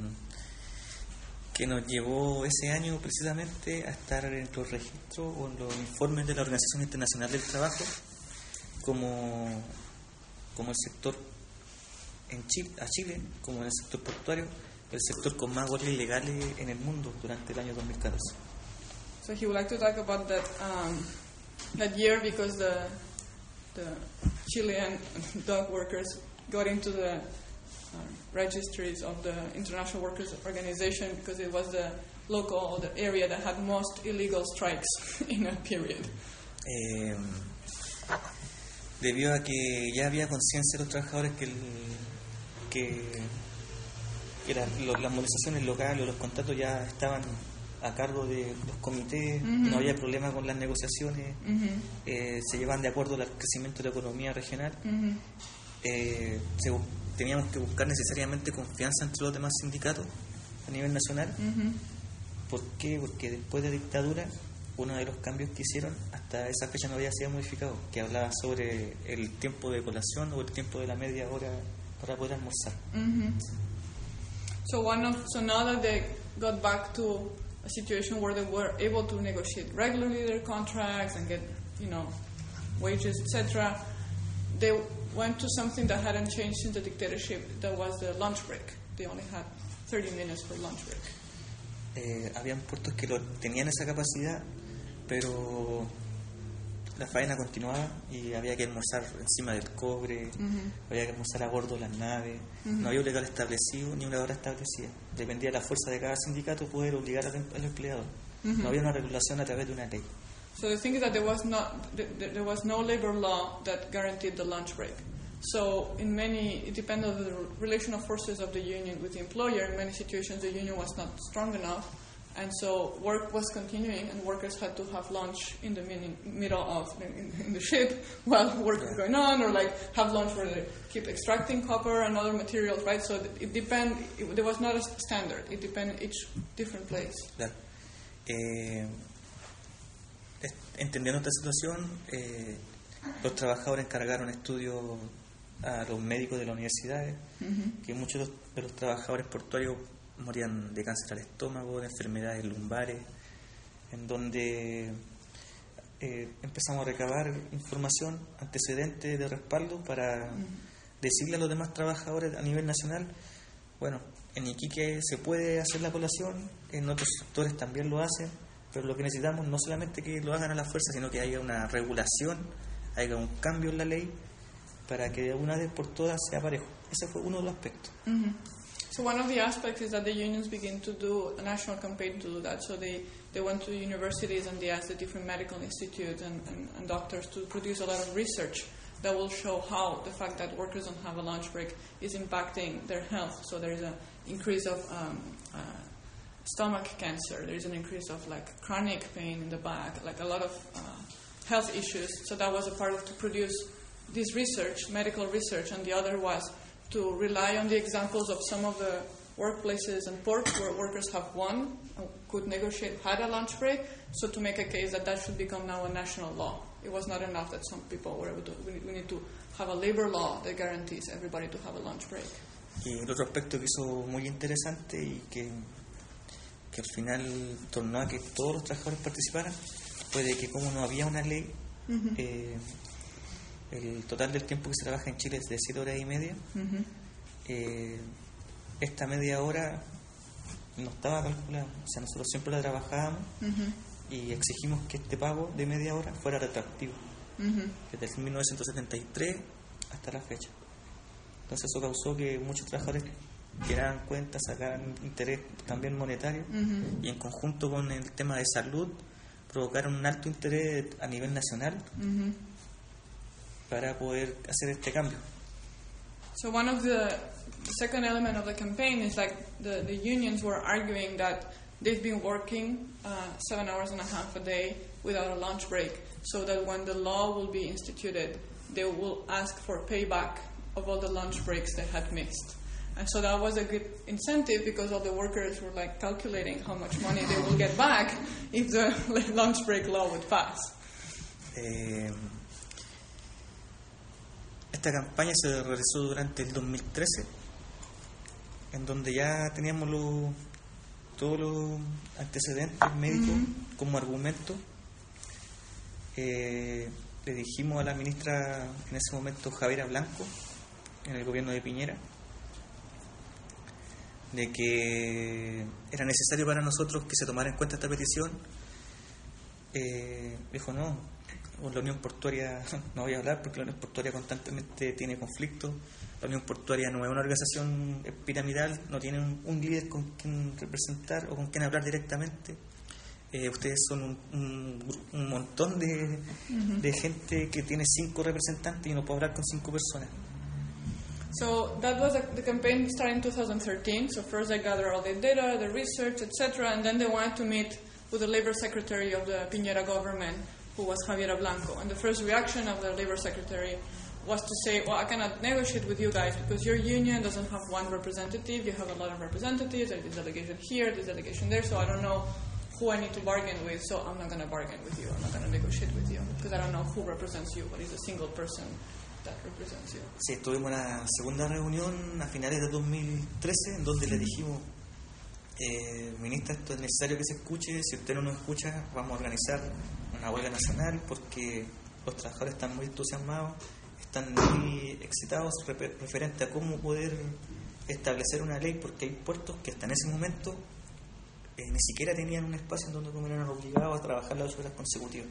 que nos llevó ese año precisamente a estar en los registros o en los informes de la Organización Internacional del Trabajo como, como el sector en Chile, a Chile, como en el sector portuario, el sector con más huelgas ilegales en el mundo durante el año dos mil catorce. So he would like to talk about that um, that year, because the the Chilean dock workers got into the uh, registries of the International Workers Organization, because it was the local, the area that had most illegal strikes in a period. Eh, debido a que ya había conciencia de los trabajadores que, el, que, que la, lo, las movilizaciones locales o los contratos ya estaban a cargo de los comités, Uh-huh. no había problema con las negociaciones, Uh-huh. eh, se llevaban de acuerdo al crecimiento de la economía regional. Uh-huh. eh, se, teníamos que buscar necesariamente confianza entre los demás sindicatos a nivel nacional. Uh-huh. ¿Por qué? Porque después de la dictadura, uno de los cambios que hicieron hasta esa fecha no había sido modificado, que hablaba sobre el tiempo de colación o el tiempo de la media hora para poder almorzar. Mm-hmm. So one of so now that they got back to a situation where they were able to negotiate regularly their contracts and get, you know, wages, et cetera, they went to something that hadn't changed since the dictatorship. That was the lunch break. They only had thirty minutes for lunch break. Eh, habían puertos que lo, tenían esa capacidad, pero la faena continuaba y había que almorzar encima del cobre, Uh-huh. había que almorzar a bordo de las naves. Ujú. No había un legal establecido ni una hora establecida. Dependía de la fuerza de cada sindicato poder obligar al, em- al empleador. Ujú. No había una regulación a través de una ley. So the thing is that there was not th- th- there was no labor law that guaranteed the lunch break. So in many, it depended on the relation of forces of the union with the employer. In many situations, the union was not strong enough, and so work was continuing, and workers had to have lunch in the min- middle of in, in the ship while work was going on, or like have lunch where they keep extracting copper and other materials, right? So it depend. It, there was not a standard. It depended each different place. Claro. Eh, es- entendiendo esta situación, eh, los trabajadores encargaron estudios a los médicos de las universidades, Mhm. que muchos de los, de los trabajadores portuarios morían de cáncer al estómago, de enfermedades lumbares, en donde eh, empezamos a recabar información, antecedentes de respaldo para decirle a los demás trabajadores a nivel nacional, bueno, en Iquique se puede hacer la colación, en otros sectores también lo hacen, pero lo que necesitamos no solamente que lo hagan a la fuerza, sino que haya una regulación, haya un cambio en la ley para que de una vez por todas sea parejo. Ese fue uno de los aspectos. Mhm. So one of the aspects is that the unions begin to do a national campaign to do that. So they, they went to universities and they asked the different medical institutes and, and, and doctors to produce a lot of research that will show how the fact that workers don't have a lunch break is impacting their health. So there is an increase of um, uh, stomach cancer. There is an increase of like chronic pain in the back, like a lot of uh, health issues. So that was a part of to produce this research, medical research, and the other was to rely on the examples of some of the workplaces and ports where workers have won, uh, could negotiate, had a lunch break, so to make a case that that should become now a national law. It was not enough that some people were able to, we need, we need to have a labor law that guarantees everybody to have a lunch break. Y el otro aspecto que hizo muy interesante y que, que al final tornó a que todos los trabajadores participaran fue de que como no había una ley, Ujú. eh, el total del tiempo que se trabaja en Chile es de siete horas y media. Mhm. Eh, esta media hora no estaba calculada. O sea, nosotros siempre la trabajábamos Mhm. y exigimos que este pago de media hora fuera retroactivo, Mhm. desde mil novecientos setenta y tres hasta la fecha. Entonces eso causó que muchos trabajadores tiraran cuentas, sacaran interés también monetario, Mhm. y en conjunto con el tema de salud provocaron un alto interés a nivel nacional Mhm. para poder hacer este cambio. So one of the, the second element of the campaign is like the, the unions were arguing that they've been working uh, seven hours and a half a day without a lunch break, so that when the law will be instituted, they will ask for payback of all the lunch breaks they had missed. And so that was a good incentive because all the workers were like calculating how much money they will get back if the lunch break law would pass. Eh, esta campaña se realizó durante el dos mil trece, en donde ya teníamos los, todos los antecedentes médicos Mm-hmm. como argumento. Eh, le dijimos a la ministra en ese momento, Javiera Blanco, en el gobierno de Piñera, de que era necesario para nosotros que se tomara en cuenta esta petición. Eh, dijo no, con la Unión Portuaria no voy a hablar porque la Unión Portuaria constantemente tiene conflictos. La Unión Portuaria no es una organización piramidal, no tiene un, un líder con quien representar o con quien hablar directamente. Eh, ustedes son un, un, un montón de, Mhm. de gente que tiene cinco representantes y no puedo hablar con cinco personas. So that was the, the campaign started in two thousand thirteen. So first they gathered all the data, the research, et cetera, and then they wanted to meet with the labor secretary of the Piñera government, who was Javiera Blanco. And the first reaction of the labor secretary was to say, well, I cannot negotiate with you guys because your union doesn't have one representative. You have a lot of representatives. There's this delegation here, this delegation there, so I don't know who I need to bargain with, so I'm not going to bargain with you. I'm not going to negotiate with you because I don't know who represents you, what is a single person that represents you. Sí, tuvimos una segunda reunión a finales de dos mil trece en donde le dijimos, eh, ministra, esto es necesario que se escuche, si usted no nos escucha vamos a organizar una huelga nacional porque los trabajadores están muy entusiasmados, están muy excitados refer- referente a cómo poder establecer una ley, porque hay puertos que hasta en ese momento eh, ni siquiera tenían un espacio en donde eran obligados a trabajar las ocho horas consecutivas.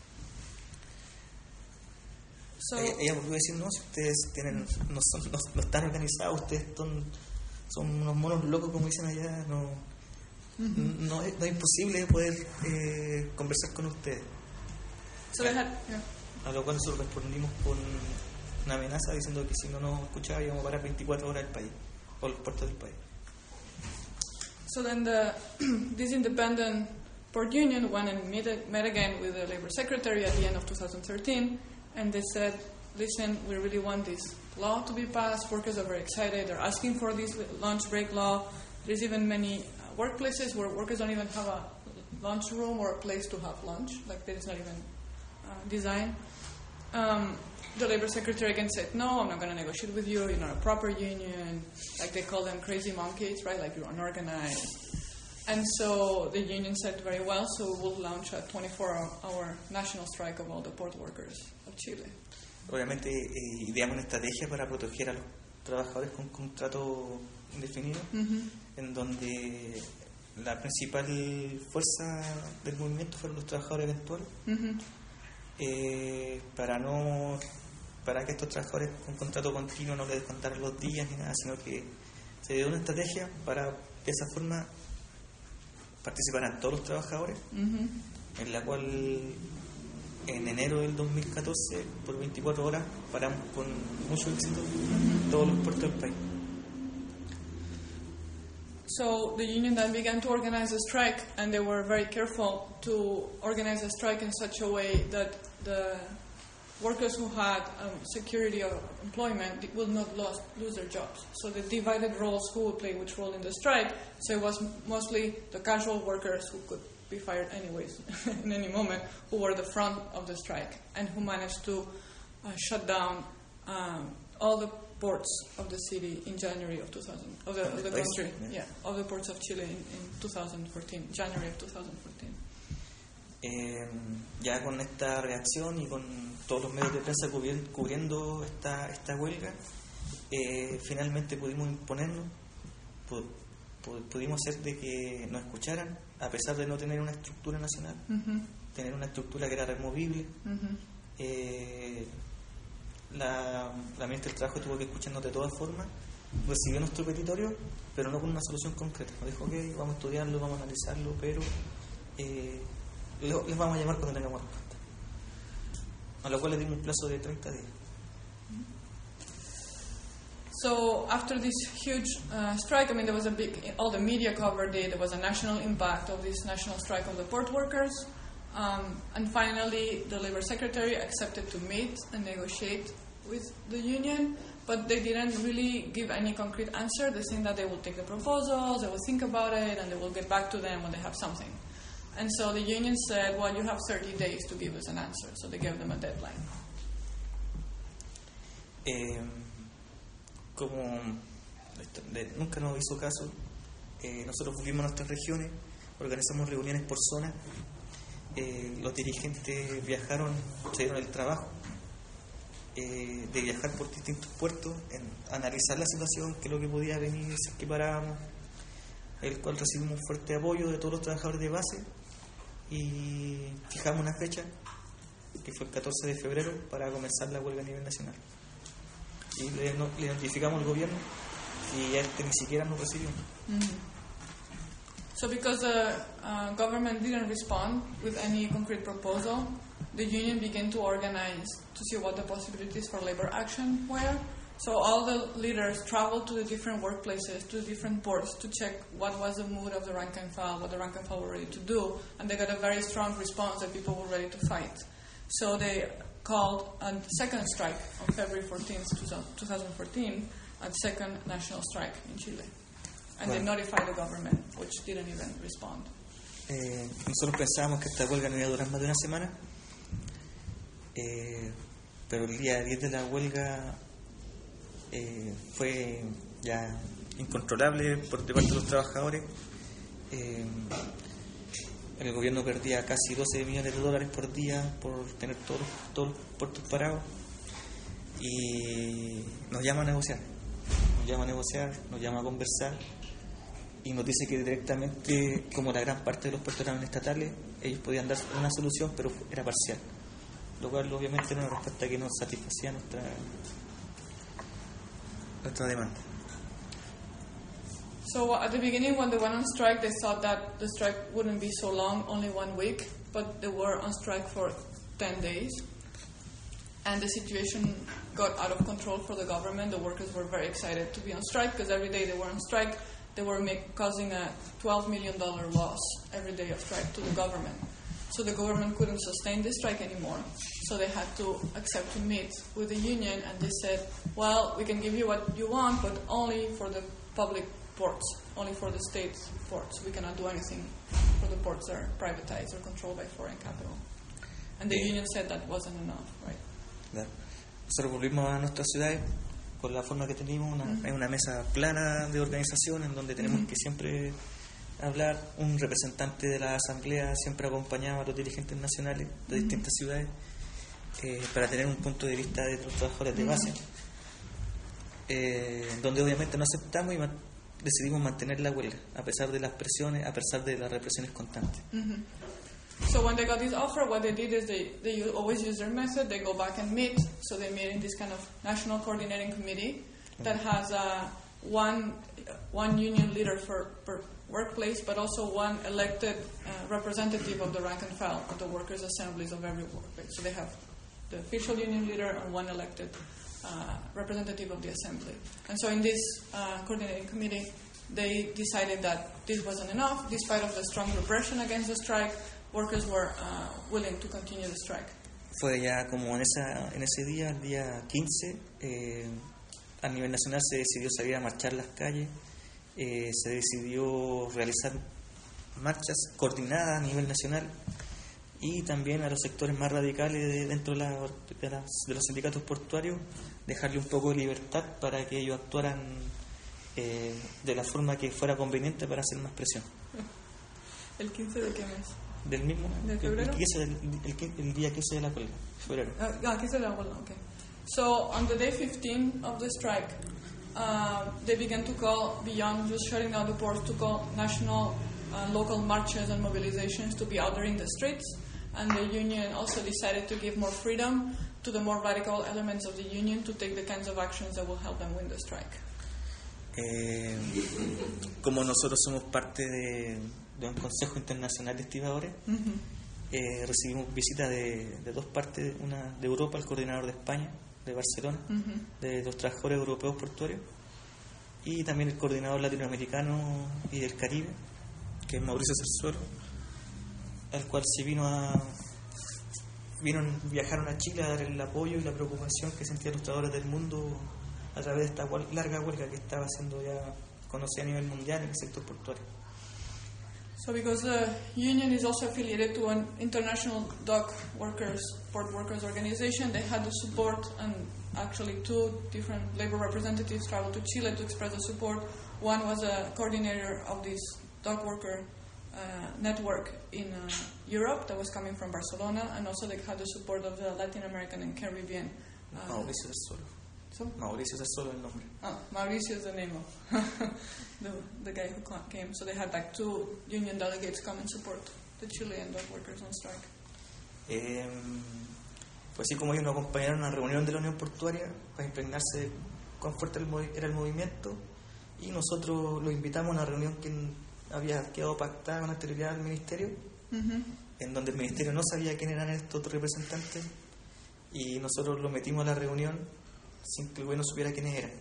So, ella, ella volvió a decir, no, si ustedes tienen, no, son, no, no están organizados, ustedes son, son unos monos locos, como dicen allá, no, Mhm. no, es, no es imposible poder eh, conversar con ustedes. so they had, yeah. A lo cual nosotros respondimos con una amenaza diciendo que si no nos escuchaba íbamos a parar veinticuatro horas el país, o los puertos del país. So then the this independent port union went and met, met again with the labor secretary at the end of two thousand thirteen, and they said, listen, we really want this law to be passed. Workers are very excited. They're asking for this lunch break law. There's even many uh, workplaces where workers don't even have a lunch room or a place to have lunch. Like there is not even uh, designed. Um, the labor secretary again said, no, I'm not going to negotiate with you. You're not a proper union. Like they call them crazy monkeys, right? Like you're unorganized. And so the union said, very well, so we'll launch a twenty-four hour national strike of all the port workers of Chile. Obviamente eh, ideamos una estrategia para proteger a los trabajadores con contrato indefinido, Mhm. en donde la principal fuerza del movimiento fueron los trabajadores eventuales, Mhm. eh, para no para que estos trabajadores con contrato continuo no les descontaran los días ni nada, sino que se dio una estrategia para de esa forma participaran todos los trabajadores, Mhm. en la cual en enero del dos mil catorce por veinticuatro horas paramos con mucho éxito todos los puertos del país. So the union then began to organize a strike, and they were very careful to organize a strike in such a way that the workers who had um, security of employment would not lose, lose their jobs. So they divided roles, who would play which role in the strike. So it was mostly the casual workers who could be fired anyways in any moment, who were the front of the strike and who managed to uh, shut down um, all the ports of the city in January of two thousand, of the, of the country, yeah, of the ports of Chile in, in two thousand fourteen, January of two thousand fourteen. Eh, ya con esta reacción y con todos los medios de prensa cubri- cubriendo esta, esta huelga, eh, finalmente pudimos imponernos, pu- pu- pudimos hacer de que nos escucharan, a pesar de no tener una estructura nacional, Mhm. tener una estructura que era removible. Mhm. Eh, la, la ministra del Trabajo tuvo que escucharnos de todas formas, recibió nuestro petitorio, pero no con una solución concreta. Nos dijo, ok, vamos a estudiarlo, vamos a analizarlo, pero eh, lo- les vamos a llamar cuando tengamos respuesta. A lo cual le dimos un plazo de treinta días. So after this huge uh, strike, I mean, there was a big, all the media covered it. There was a national impact of this national strike of the port workers. Um, and finally, the labor secretary accepted to meet and negotiate with the union, but they didn't really give any concrete answer. They saying that they will take the proposals, they will think about it, and they will get back to them when they have something. And so the union said, well, you have thirty days to give us an answer. So they gave them a deadline. Eh, como esto, de- nunca nos hizo caso, eh, nosotros volvimos a nuestras regiones, organizamos reuniones por zona, eh, los dirigentes viajaron, se dieron el trabajo eh, de viajar por distintos puertos, en analizar la situación, qué es lo que podía venir si es que parábamos, el cual recibimos un fuerte apoyo de todos los trabajadores de base y fijamos una fecha que fue el catorce de febrero para comenzar la huelga a nivel nacional. Y le, no, le notificamos al gobierno y este ni siquiera nos recibió. Mhm. So because the uh, government didn't respond with any concrete proposal, the union began to organize to see what the possibilities for labor action were. So all the leaders traveled to the different workplaces, to the different ports to check what was the mood of the rank and file, what the rank and file were ready to do, and they got a very strong response that people were ready to fight. So they called a second strike on February fourteenth, twenty fourteen, a second national strike in Chile. And they Bueno. notified the government, which didn't even respond. Eh, nosotros pensábamos que esta huelga no iba a durar más de una semana, eh, pero el día diez de la huelga eh, fue ya incontrolable por de parte de los trabajadores. Eh, el gobierno perdía casi doce millones de dólares por día por tener todos los, todos los puertos parados y nos llama a negociar, nos llama a negociar, nos llama a conversar y nos dice que directamente, como la gran parte de los puertos eran estatales, ellos podían dar una solución, pero era parcial, lo cual obviamente era una respuesta que no satisfacía nuestra nuestra demanda. So at the beginning, when they went on strike, they thought that the strike wouldn't be so long, only one week, but they were on strike for ten days. And the situation got out of control for the government. The workers were very excited to be on strike because every day they were on strike, they were make, causing a twelve million dollars loss every day of strike to the government. So the government couldn't sustain the strike anymore. So they had to accept to meet with the union, and they said, well, we can give you what you want, but only for the public ports, only for the state ports. We cannot do anything for the ports that are privatized or controlled by foreign capital. And the Yeah. union said that wasn't enough, right? Claro. Nosotros volvimos a nuestras ciudades con la forma que tenemos, una, Ujú. hay una mesa plana de organización en donde tenemos Ujú. que siempre hablar, un representante de la asamblea siempre acompañaba a los dirigentes nacionales de Ujú. distintas ciudades eh, para tener un punto de vista de los trabajadores de Ujú. base, eh, donde obviamente no aceptamos y ma- decidimos mantener la huelga a pesar de las presiones, a pesar de las represiones constantes. Mhm. So when they got this offer, what they did is they, they u- always use their method. They go back and meet. So they meet in this kind of national coordinating committee that has uh, one one union leader for per workplace, but also one elected uh, representative of the rank and file of the workers' assemblies of every workplace. So they have the official union leader and one elected uh, representative of the assembly. And so in this uh, coordinating committee, they decided that this wasn't enough. Despite of the strong repression against the strike, workers were uh, willing to continue the strike. Fue ya como en esa en ese día, el día quince, eh, a nivel nacional se decidió salir a marchar las calles, eh, se decidió realizar marchas coordinadas a nivel nacional y también a los sectores más radicales de, dentro de, la, de, las, de los sindicatos portuarios dejarle un poco de libertad para que ellos actuaran eh, de la forma que fuera conveniente para hacer más presión. ¿El quince de qué mes? Del mismo ¿De el, febrero? el, quince del- el, el día quince de la huelga, febrero. Uh, yeah, quince de agosto, okay. So on the day fifteen of the strike, uh, they began to call, beyond just shutting down the ports, to call national, uh, local marches and mobilizations to be out there in the streets. And the union also decided to give more freedom to the more radical elements of the union to take the kinds of actions that will help them win the strike. Eh, como nosotros somos parte de, de un consejo internacional de estibadores, Mm-hmm. eh, recibimos visitas de, de dos partes, una de Europa, el coordinador de España, de Barcelona, Mm-hmm. de los trabajadores europeos portuarios, y también el coordinador latinoamericano y del Caribe, que es Mauricio Cerzuelo, al cual se vino a vino, viajaron a Chile a dar el apoyo y la preocupación que sentían los trabajadores del mundo a través de esta huel- larga huelga que estaba siendo ya conocida a nivel mundial en el sector portuario. So because the union is also affiliated to an international dock workers, port workers organization, they had the support, and actually two different labor representatives traveled to Chile to express the support. One was a coordinator of this dock worker uh, network in uh, Europe that was coming from Barcelona, and also they had the support of the Latin American and Caribbean. Uh, Mauricio Cerzuelo. so? Mauricio Cerzuelo el nombre. Oh, Mauricio is the name of the, the guy who ca- came. So they had like two union delegates come and support the Chilean dock workers on strike. Eh, pues así como ellos nos acompañaron a una reunión de la Unión Portuaria para impregnarse de cuán fuerte el movi- era el movimiento, y nosotros los invitamos a una reunión que había quedado pactada con anterioridad al Ministerio, Mm-hmm. en donde el Ministerio no sabía quién eran estos representantes, y nosotros los metimos a la reunión sin que el gobierno supiera quiénes eran.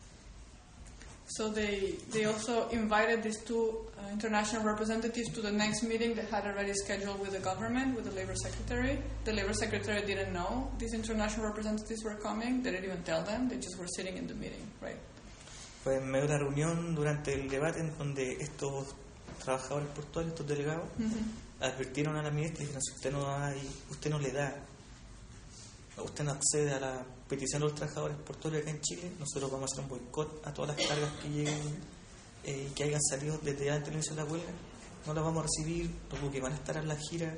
So they, they also invited these two uh, international representatives to the next meeting they had already scheduled with the government, with the labor secretary. The labor secretary didn't know these international representatives were coming. They didn't even tell them. They just were sitting in the meeting, right? Fue en medio de la reunión, durante el debate, en donde estos trabajadores portuarios, estos delegados, Mm-hmm. advirtieron a la ministra y dijeron: si usted no, hay, usted no le da, usted no accede a la petición de los trabajadores portuarios acá en Chile, nosotros vamos a hacer un boicot a todas las cargas que lleguen eh, y que hayan salido desde antes del inicio de la huelga. No las vamos a recibir, los buques van a estar en la gira,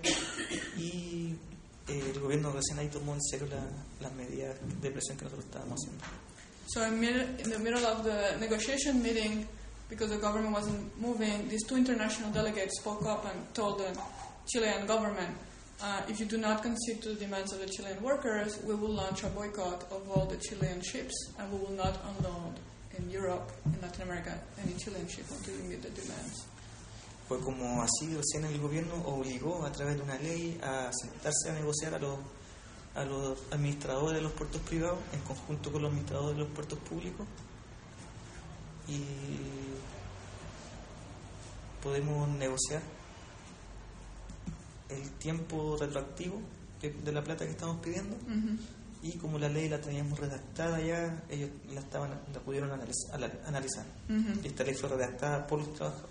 y eh, el gobierno recién ahí tomó en serio la, las medidas de presión que nosotros estábamos haciendo. So in, mid- in the middle of the negotiation meeting, because the government wasn't moving, these two international delegates spoke up and told the Chilean government, uh, if you do not concede to the demands of the Chilean workers, we will launch a boycott of all the Chilean ships, and we will not unload in Europe, in Latin America, any Chilean ship until you meet the demands. Fue como así, recién el gobierno obligó a través de una ley a sentarse a negociar a los, a los administradores de los puertos privados en conjunto con los administradores de los puertos públicos, y podemos negociar el tiempo retroactivo de, de la plata que estamos pidiendo. Mm-hmm. Y como la ley la teníamos redactada ya, ellos la estaban la pudieron analiz- a la- analizar. Mm-hmm. Y esta ley fue redactada por los trabajadores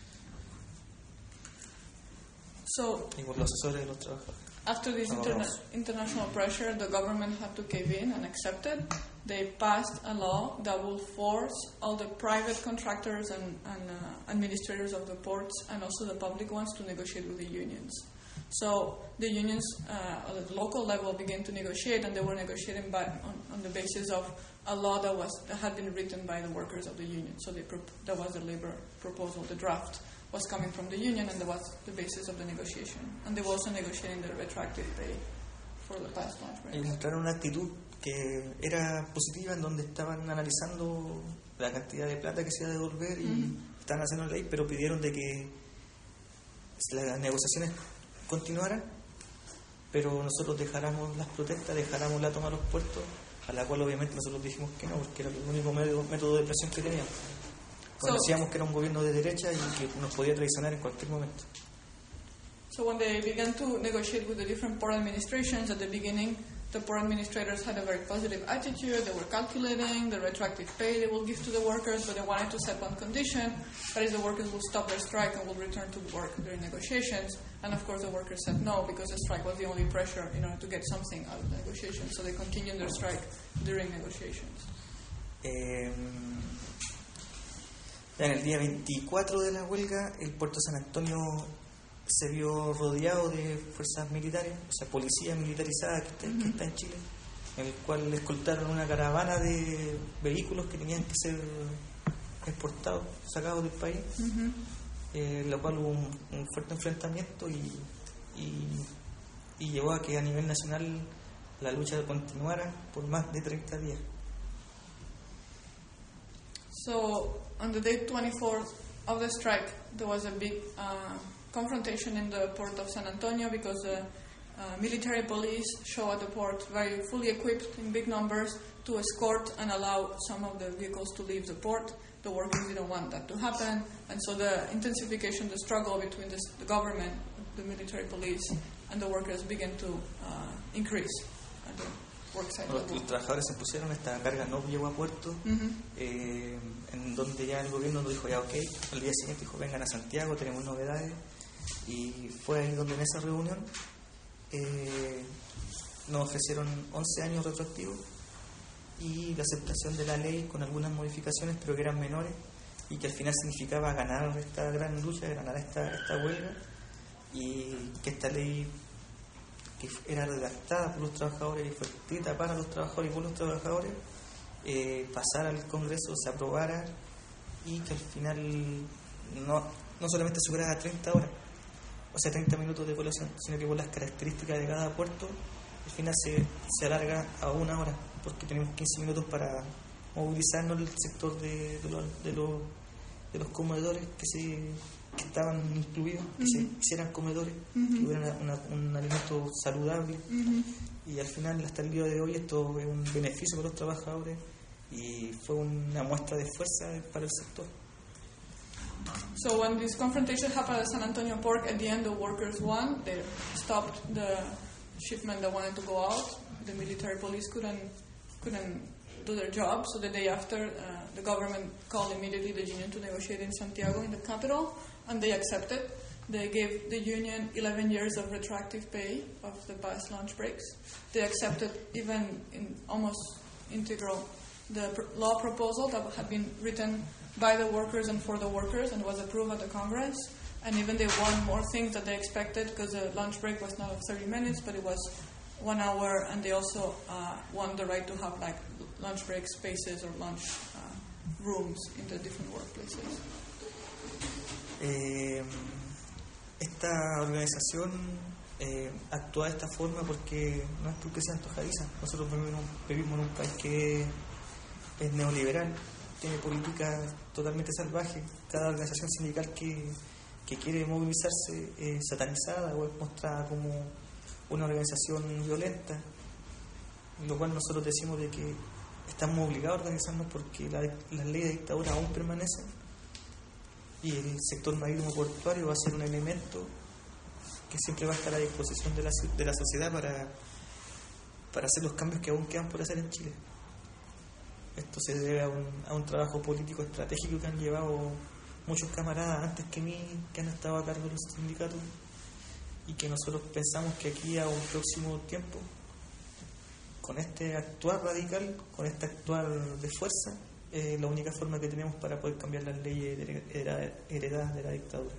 So y por los asesores de los trabajadores. after this Oh, interna- yes. international pressure, the government had to cave in and accept it. They passed a law that will force all the private contractors and, and uh, administrators of the ports, and also the public ones, to negotiate with the unions. So the unions uh, at the local level began to negotiate, and they were negotiating by, on, on the basis of a law that was that had been written by the workers of the union. So they pro- that was the labor proposal, the draft was coming from the union, and that was the basis of the negotiation. And they were also negotiating the retroactive pay for the past lunch breaks. Y mostraron una actitud que era positiva, en donde estaban analizando la cantidad de plata que se iba a devolver y Mm. estaban haciendo la ley, pero pidieron de que las negociaciones continuaran, pero nosotros dejáramos las protestas, dejáramos la toma de los puertos, a la cual obviamente nosotros dijimos que no, porque era el único método, método de presión que teníamos. Conocíamos que era un gobierno de derecha y que nos podía traicionar en cualquier momento. So when they began to negotiate with the different port administrations, at the beginning, the port administrators had a very positive attitude. They were calculating the retroactive pay they will give to the workers, but they wanted to set one condition, that is the workers will stop their strike and will return to work during negotiations. And of course the workers said no, because the strike was the only pressure in order to get something out of the negotiations. So they continued their strike during negotiations. Eh, en el día veinticuatro de la huelga, el puerto de San Antonio se vio rodeado de fuerzas militares, o sea, policía militarizada que está, que está en Chile, en el cual escoltaron una caravana de vehículos que tenían que ser exportados, sacados del país, Mhm. eh, en la cual hubo un, un fuerte enfrentamiento y, y, y llevó a que a nivel nacional la lucha continuara por más de treinta días. So on the day twenty-fourth of the strike, there was a big uh, confrontation in the port of San Antonio because the uh, military police show at the port very fully equipped in big numbers to escort and allow some of the vehicles to leave the port. The workers didn't want that to happen, and so the intensification, the struggle between the, the government, the military police, and the workers began to uh, increase at the work site. Los, los trabajadores se pusieron, esta carga no llegó a puerto, Mhm. eh, en donde ya el gobierno nos dijo ya ok, al día siguiente dijo vengan a Santiago, tenemos novedades, y fue ahí donde en esa reunión eh, nos ofrecieron once años retroactivos y la aceptación de la ley con algunas modificaciones, pero que eran menores, y que al final significaba ganar esta gran lucha, ganar esta, esta huelga, y que esta ley que era redactada por los trabajadores y fue escrita para los trabajadores y por los trabajadores, eh, pasara al Congreso, se aprobara, y que al final no, no solamente superara treinta horas, o sea, treinta minutos de colación, sino que por las características de cada puerto, al final se, se alarga a una hora, porque tenemos quince minutos para movilizarnos el sector de, de, los, de, los, de los comedores que, se, que estaban incluidos, que se Ujú. hicieran comedores, Ujú. que hubiera una- una- un alimento saludable, Mhm. y al final, hasta el día de hoy, esto es un beneficio para los trabajadores y fue una muestra de fuerza para el sector. So when this confrontation happened at San Antonio Port, at the end the workers won. They stopped the shipment that wanted to go out. The military police couldn't couldn't do their job. So the day after, uh, the government called immediately the union to negotiate in Santiago, in the capital, and they accepted. They gave the union eleven years of retroactive pay of the past lunch breaks. They accepted even in almost integral the pr- law proposal that had been written by the workers and for the workers and was approved at the Congress. And even they won more things that they expected because the lunch break was not of thirty minutes, but it was one hour. And they also uh, won the right to have like lunch break spaces or lunch uh, rooms in the different workplaces. Eh, esta organización eh, actúa de esta forma porque no es porque sea antojadiza. Nosotros vivimos, vivimos en un país que es neoliberal, tiene políticas totalmente salvajes. Cada organización sindical que, que quiere movilizarse es satanizada o es mostrada como una organización violenta, lo cual nosotros decimos de que estamos obligados a organizarnos porque la, las leyes de dictadura aún permanecen y el sector marítimo portuario va a ser un elemento que siempre va a estar a disposición de la, de la sociedad para, para hacer los cambios que aún quedan por hacer en Chile. Esto se debe a un, a un trabajo político estratégico que han llevado muchos camaradas antes que mí, que han estado a cargo de los sindicatos, y que nosotros pensamos que aquí a un próximo tiempo, con este actuar radical, con este actuar de fuerza, es eh, la única forma que tenemos para poder cambiar las leyes heredadas de la dictadura.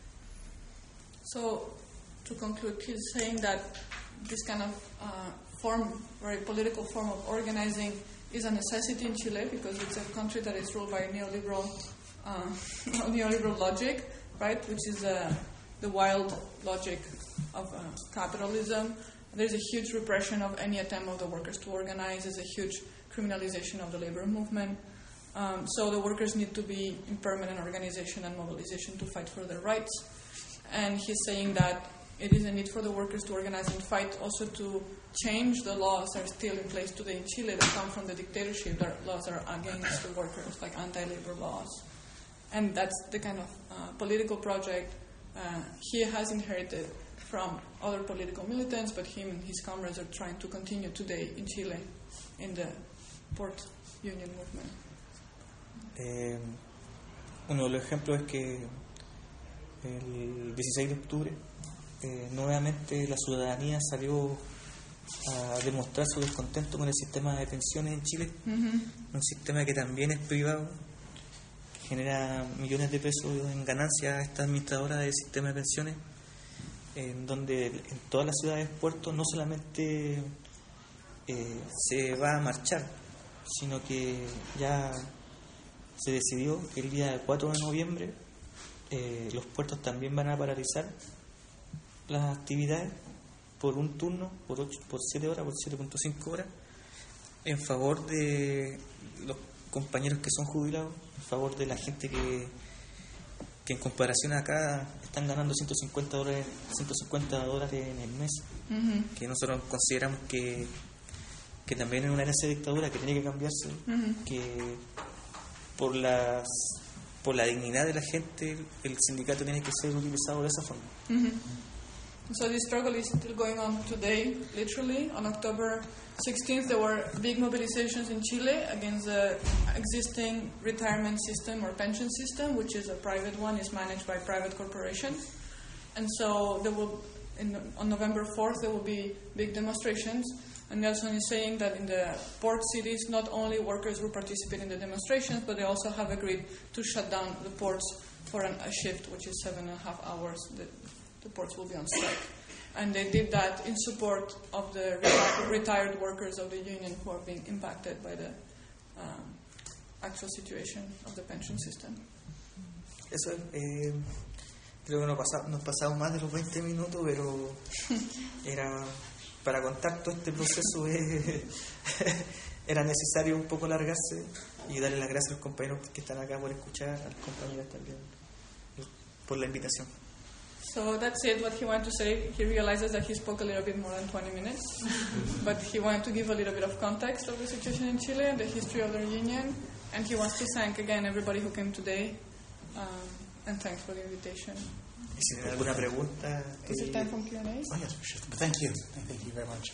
So, to conclude, he's saying that this kind of uh, form, very political form of organizing, is a necessity in Chile because it's a country that is ruled by neoliberal, uh, neoliberal logic, right? Which is uh, the wild logic of uh, capitalism. There's a huge repression of any attempt of the workers to organize. There's a huge criminalization of the labor movement. Um, so the workers need to be in permanent organization and mobilization to fight for their rights. And he's saying that it is a need for the workers to organize and fight also to change the laws that are still in place today in Chile that come from the dictatorship, that are laws that are against the workers, like anti-labor laws. And that's the kind of uh, political project uh, he has inherited from other political militants, but him and his comrades are trying to continue today in Chile in the port union movement. Eh, uno de los ejemplos es que el dieciséis de octubre eh, nuevamente la ciudadanía salió a demostrar su descontento con el sistema de pensiones en Chile, Mm-hmm. un sistema que también es privado, que genera millones de pesos en ganancias a esta administradora del sistema de pensiones, en donde en todas las ciudades puertos no solamente eh, se va a marchar, sino que ya se decidió que el día cuatro de noviembre eh, los puertos también van a paralizar las actividades por un turno, por ocho, por siete horas, por siete punto cinco horas, en favor de los compañeros que son jubilados, en favor de la gente que, que en comparación acá están ganando ciento cincuenta dólares, ciento cincuenta dólares en el mes, Uh-huh. que nosotros consideramos que, que también en una herencia de dictadura que tiene que cambiarse, Uh-huh. que por las por la dignidad de la gente el sindicato tiene que ser utilizado de esa forma. Mm-hmm. So the struggle is still going on today, literally. On October sixteenth, there were big mobilizations in Chile against the existing retirement system or pension system, which is a private one, is managed by private corporations. And so there will, in, on November fourth, there will be big demonstrations. And Nelson is saying that in the port cities, not only workers will participate in the demonstrations, but they also have agreed to shut down the ports for an, a shift, which is seven and a half hours. The, the ports will be on strike. And they did that in support of the reti- retired workers of the union who are being impacted by the um, actual situation of the pension system. Eso es, eh, creo que nos pasamos, nos pasamos más de los veinte minutos, pero era para contar todo este proceso eh, era necesario un poco alargarse y darle las gracias a los compañeros que están acá por escuchar, a las compañeras también por la invitación. So that's it, what he wanted to say. He realizes that he spoke a little bit more than twenty minutes, but he wanted to give a little bit of context of the situation in Chile and the history of their union, and he wants to thank again everybody who came today, um, and thanks for the invitation. Y si tienen alguna pregunta... Is it time for Q and A's? Oh, yes, for sure. But thank you. Thank you very much.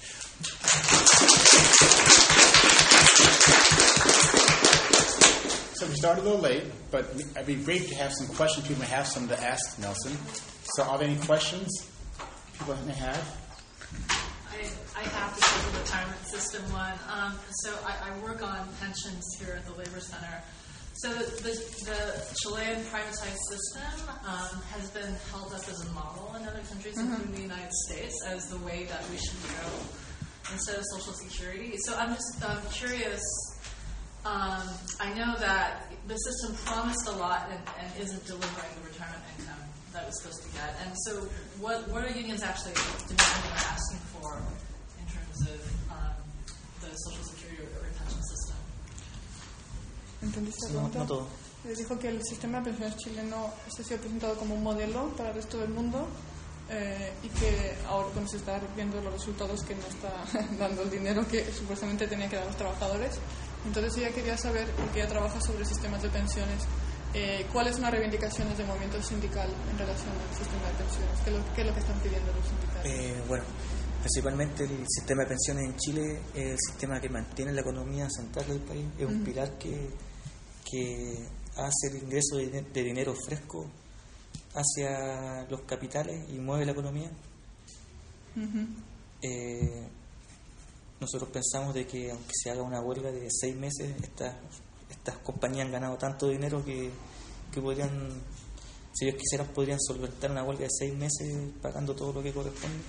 So we started a little late, but it'd be great to have some questions. People may have some to ask Nelson. So are there any questions people may have? I, I have to say the retirement system one. Um, so I, I work on pensions here at the Labor Center. So the, the Chilean privatized system um, has been held up as a model in other countries, mm-hmm. including the United States, as the way that we should go instead of Social Security. So I'm just um, curious. Um, I know that the system promised a lot and, and isn't delivering the retirement income that it was supposed to get. And so what, what are unions actually demanding or asking for in terms of um, the Social Security or retention system? ¿Entendiste la No, pregunta? no todo. Les dijo que el sistema de pensiones chileno se ha sido presentado como un modelo para el resto del mundo eh, y que ahora cuando se está viendo los resultados que no está dando el dinero que supuestamente tenían que dar los trabajadores. Entonces ella quería saber, porque ella trabaja sobre sistemas de pensiones, eh, cuáles son las reivindicaciones del movimiento sindical en relación al sistema de pensiones, qué es lo, qué es lo que están pidiendo los sindicatos. Eh, bueno, principalmente el sistema de pensiones en Chile es el sistema que mantiene la economía central del país, es un uh-huh. pilar que, que hace el ingreso de, de dinero fresco hacia los capitales y mueve la economía. Uh-huh. Eh, nosotros pensamos de que aunque se haga una huelga de seis meses, estas estas compañías han ganado tanto dinero que, que podrían, si ellos quisieran, podrían solventar una huelga de seis meses pagando todo lo que corresponde.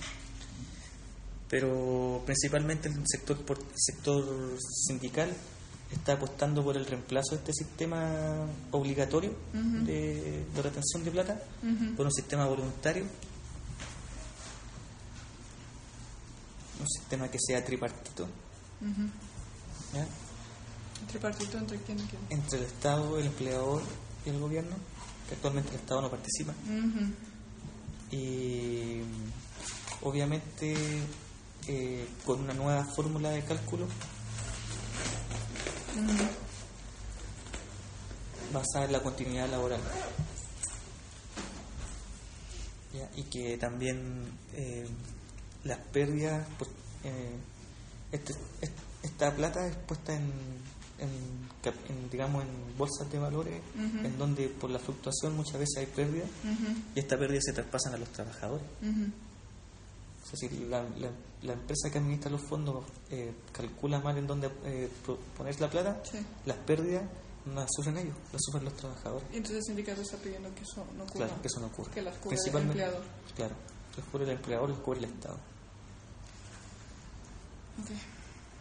Pero principalmente el sector, por, el sector sindical está apostando por el reemplazo de este sistema obligatorio uh-huh. de, de retención de plata uh-huh. por un sistema voluntario, un sistema que sea tripartito. Uh-huh. ¿Ya? ¿Tripartito entre quién y quién? Entre el Estado, el empleador y el gobierno, que actualmente el Estado no participa. Uh-huh. Y obviamente eh, con una nueva fórmula de cálculo uh-huh. basada en la continuidad laboral. ¿Ya? Y que también eh, las pérdidas, pues, eh, este, esta plata es puesta en, en, en digamos en bolsas de valores uh-huh. en donde por la fluctuación muchas veces hay pérdidas uh-huh. y estas pérdidas se traspasan a los trabajadores. Uh-huh. Es decir, la, la, la empresa que administra los fondos eh, calcula mal en dónde eh, poner la plata, sí. las pérdidas no las sufren ellos, las sufren los trabajadores. Y entonces el sindicato está pidiendo que eso no ocurra. Claro, que eso no ocurra. Que las cubra el empleador. Claro, los cubre el empleador, los cubre el Estado. Okay.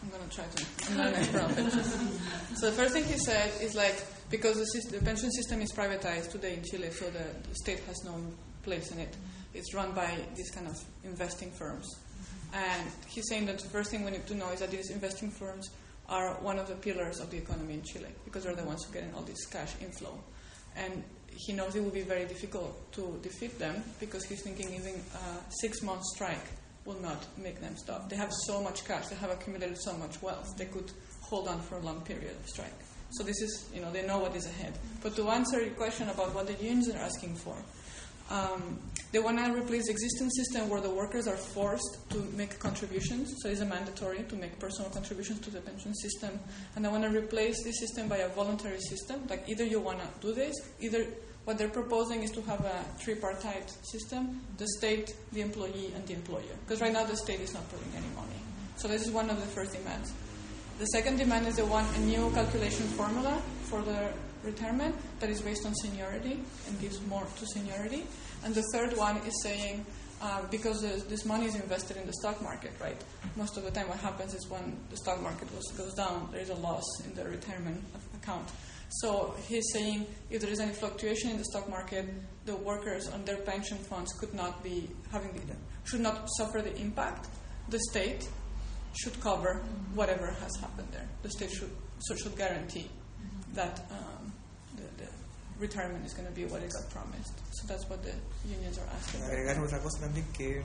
I'm going to try to. I'm not an expert on pensions. So the first thing he said is like, because the, system, the pension system is privatized today in Chile, so the, the state has no place in it. It's run by these kind of investing firms. And he's saying that the first thing we need to know is that these investing firms are one of the pillars of the economy in Chile, because they're the ones who get in all this cash inflow. And he knows it will be very difficult to defeat them, because he's thinking even a six-month strike will not make them stop. They have so much cash, they have accumulated so much wealth, they could hold on for a long period of strike. So this is, you know, they know what is ahead. But to answer your question about what the unions are asking for, um, they want to replace the existing system where the workers are forced to make contributions, so it's a mandatory to make personal contributions to the pension system, and they want to replace this system by a voluntary system, like either you want to do this, either what they're proposing is to have a tripartite system, the state, the employee, and the employer, because right now the state is not putting any money. So this is one of the first demands. The second demand is they want a new calculation formula for the retirement that is based on seniority and gives more to seniority. And the third one is saying, uh, because this, this money is invested in the stock market, right? Most of the time what happens is when the stock market goes, goes down, there is a loss in the retirement account. So he's saying if there is any fluctuation in the stock market, the workers on their pension funds could not be having the, should not suffer the impact. The state should cover whatever has happened there. The state should so should guarantee that um, the, the retirement is going to be what it got promised. So that's what the unions are asking. Agregar otra cosa también que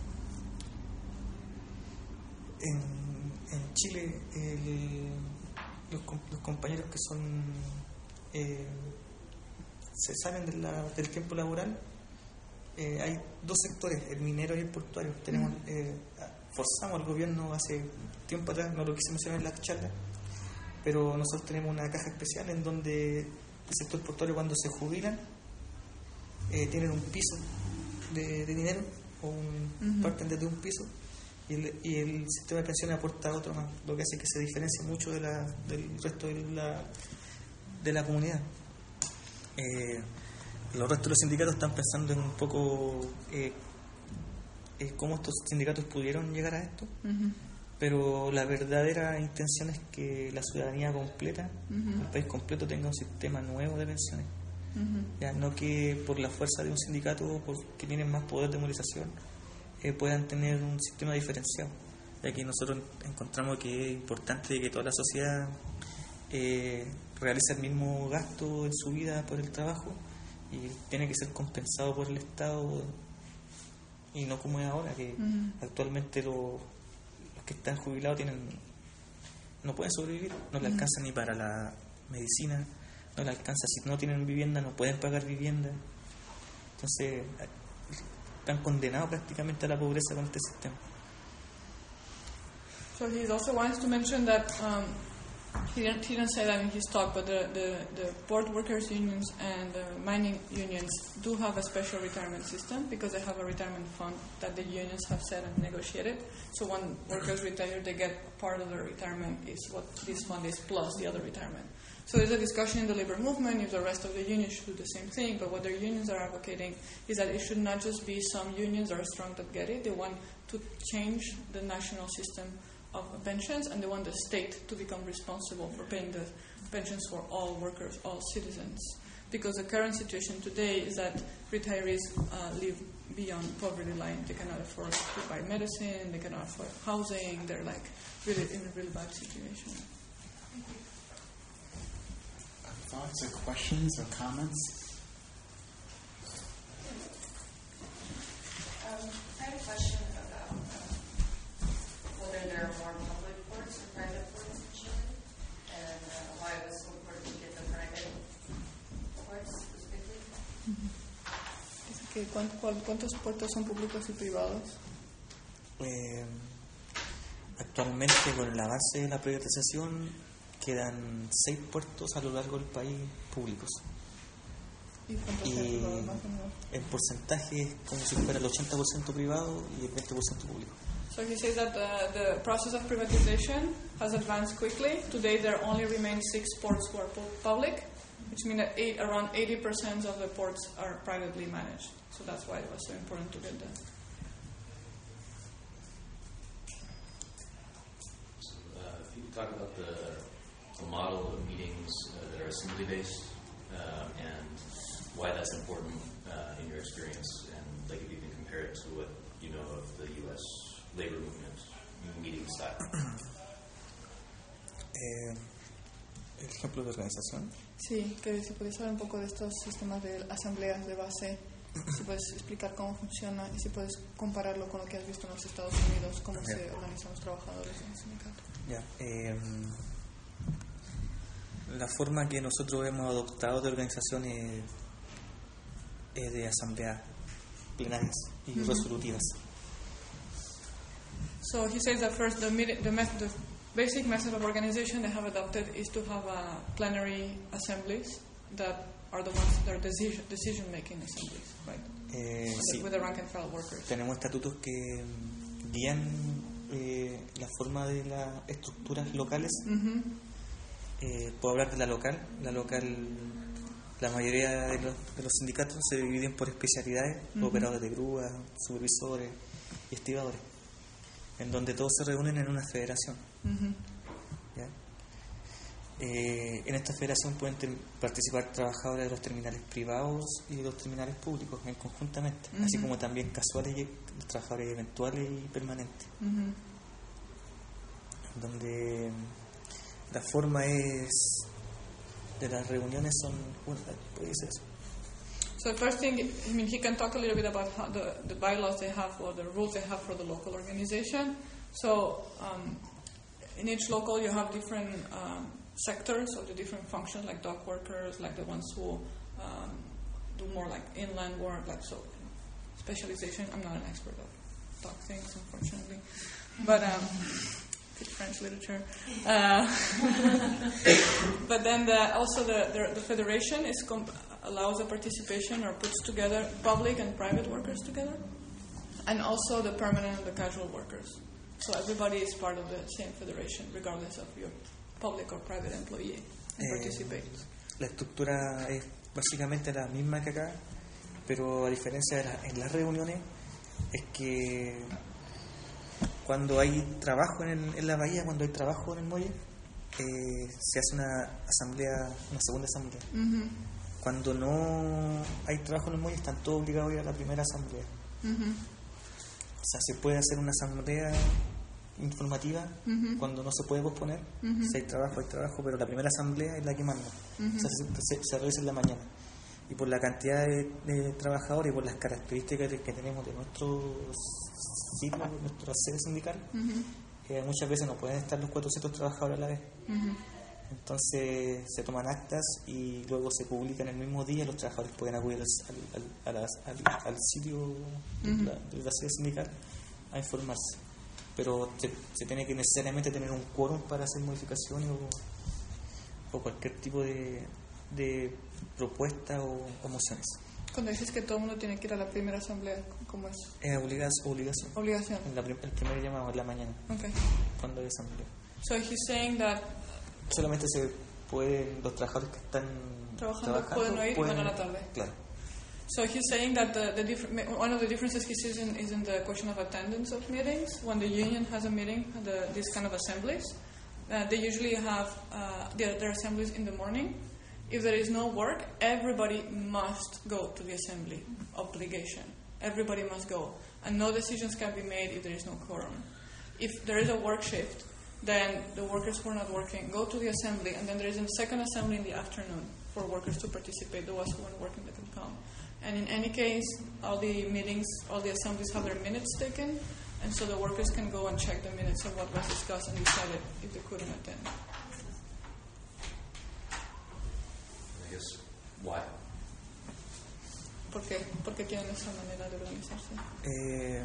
en, en Chile el, los, los compañeros que son eh, se salen de la, del tiempo laboral, eh, hay dos sectores, el minero y el portuario. Tenemos eh, forzamos al gobierno hace tiempo atrás, no lo quise mencionar en la charla, pero nosotros tenemos una caja especial en donde el sector portuario, cuando se jubilan, eh, tienen un piso de, de dinero o un, uh-huh. parten desde un piso y el, y el sistema de pensiones aporta otro más, lo que hace que se diferencie mucho de la, del resto de la, de la comunidad. Eh, los restos de los sindicatos están pensando en un poco eh, eh, cómo estos sindicatos pudieron llegar a esto, uh-huh. pero la verdadera intención es que la ciudadanía completa, uh-huh. el país completo, tenga un sistema nuevo de pensiones. Uh-huh. Ya, no que por la fuerza de un sindicato, porque tienen más poder de movilización, eh, puedan tener un sistema diferenciado. Ya que nosotros encontramos que es importante que toda la sociedad eh, realice el mismo gasto en su vida por el trabajo y tiene que ser compensado por el Estado, y no como es ahora, que uh-huh. actualmente lo, los que están jubilados tienen no pueden sobrevivir, no le uh-huh. alcanza ni para la medicina, no le alcanza, si no tienen vivienda no pueden pagar vivienda, entonces están condenados prácticamente a la pobreza con este sistema. So he also wants to mention that um, he, didn't, he didn't say that in his talk, but the, the, the port workers unions and the mining unions do have a special retirement system because they have a retirement fund that the unions have set and negotiated. So when workers retire, they get part of their retirement is what this fund is plus the other retirement. So there's a discussion in the labor movement if the rest of the unions should do the same thing, but what their unions are advocating is that it should not just be some unions are strong that get it. They want to change the national system of pensions, and they want the state to become responsible for paying the pensions for all workers, all citizens. Because the current situation today is that retirees uh, live beyond poverty line. They cannot afford to buy medicine, they cannot afford housing, they're like really in a really bad situation. Thoughts or questions or comments? Um, I have a question about um, whether there are more public ports or private ports in Chile, and uh, why it was so important to get the private ports specifically. Mm-hmm. ¿Cuántos puertos son públicos y privados? Eh, actualmente, con el avance de la privatización, quedan seis puertos a lo largo del país públicos. ¿Y cuántos y privados más o menos? El porcentaje es como si fuera el ochenta por ciento privado y el veinte por ciento público. So he says that uh, the process of privatization has advanced quickly. Today there only remain six ports who are public, which means that eight, around eighty percent of the ports are privately managed. So that's why it was so important to get that. Uh, talk about the, the model of meetings uh, that are assembly-based uh, and why that's important uh, in your experience, and like if you can compare it to what you know of the U S labor movement meeting style? Eh, ¿El ejemplo de organización? Sí, que si puedes hablar un poco de estos sistemas de asambleas de base, si puedes explicar cómo funciona y si puedes compararlo con lo que has visto en los Estados Unidos, cómo Okay. se organizan los trabajadores en el sindicato. Ya. Eh, la forma que nosotros hemos adoptado de organización es, es de asambleas plenarias y Ujú. resolutivas. So he says that first the, meet- the, met- the basic method of organization they have adopted is to have uh, plenary assemblies that are the ones that are decision, decision-making assemblies, right? Eh, with, sí. the, with the rank and file workers. Tenemos estatutos que mm, guían eh, la forma de las estructuras locales. Ujú. Eh, puedo hablar de la local. La local, la mayoría de los, de los sindicatos se dividen por especialidades, Ujú. operadores de grúa, supervisores y estibadores, en donde todos se reúnen en una federación. Ujú. ¿Ya? Eh, en esta federación pueden ter- participar trabajadores de los terminales privados y de los terminales públicos en conjuntamente, Ujú. así como también casuales y trabajadores eventuales y permanentes, Ujú. donde la forma es de las reuniones son bueno, puede ser eso. So the first thing, I mean, he can talk a little bit about how the, the bylaws they have or the rules they have for the local organization. So um, in each local you have different um, sectors of the different functions, like dock workers, like the ones who um, do more like inland work, like so specialization. I'm not an expert of dock things, unfortunately, but um, good French literature. Uh, but then the, also the, the the federation is comp- allows the participation or puts together public and private workers together, and also the permanent and the casual workers. So everybody is part of the same federation, regardless of your public or private employee, and Eh, participates. La estructura es básicamente la misma que acá, pero a diferencia de la- en las reuniones es que cuando hay trabajo en, el- en la bahía, cuando hay trabajo en el muelle, eh, se hace una asamblea, una segunda asamblea. Mhm. Cuando no hay trabajo en el muelle, están todos obligados a ir a la primera asamblea. Mhm. O sea, se puede hacer una asamblea informativa Ujú. cuando no se puede posponer. Ujú. Si hay trabajo, hay trabajo, pero la primera asamblea es la que manda. Ujú. O sea, se, se- se realiza en la mañana. Y por la cantidad de, de trabajadores y por las características de- que tenemos de nuestros sitios, de nuestra sede sindical, Ujú. eh, muchas veces no pueden estar los cuatrocientos trabajadores a la vez. Ujú. Entonces se toman actas y luego se publican el mismo día. Los trabajadores pueden acudir al, al, al, al- al sitio de la, de la sede sindical a informarse. Pero se, se tiene que necesariamente tener un quórum para hacer modificaciones o, o cualquier tipo de, de propuesta o, o mociones. Cuando dices que todo el mundo tiene que ir a la primera asamblea, ¿cómo es? Es obligas- obligación. Obligación. En la prim- el primer llamado en la mañana, Okay. cuando hay asamblea. So he's saying that Solamente se pueden, los trabajadores que están Trabajando pueden no ir y van a la tarde. Claro. So he's saying that the, the diff- one of the differences he sees in, is in the question of attendance of meetings. When the union has a meeting, the, these kind of assemblies, uh, they usually have uh, their, their assemblies in the morning. If there is no work, everybody must go to the assembly. Obligation. Everybody must go. And no decisions can be made if there is no quorum. If there is a work shift, then the workers who are not working go to the assembly, and then there is a second assembly in the afternoon for workers to participate, the ones who are working that can come. And in any case, all the meetings, all the assemblies have their minutes taken, and so the workers can go and check the minutes of what was discussed and decided if they couldn't attend. I guess why? ¿Por qué? Porque tienen esa manera de organizarse. Eh,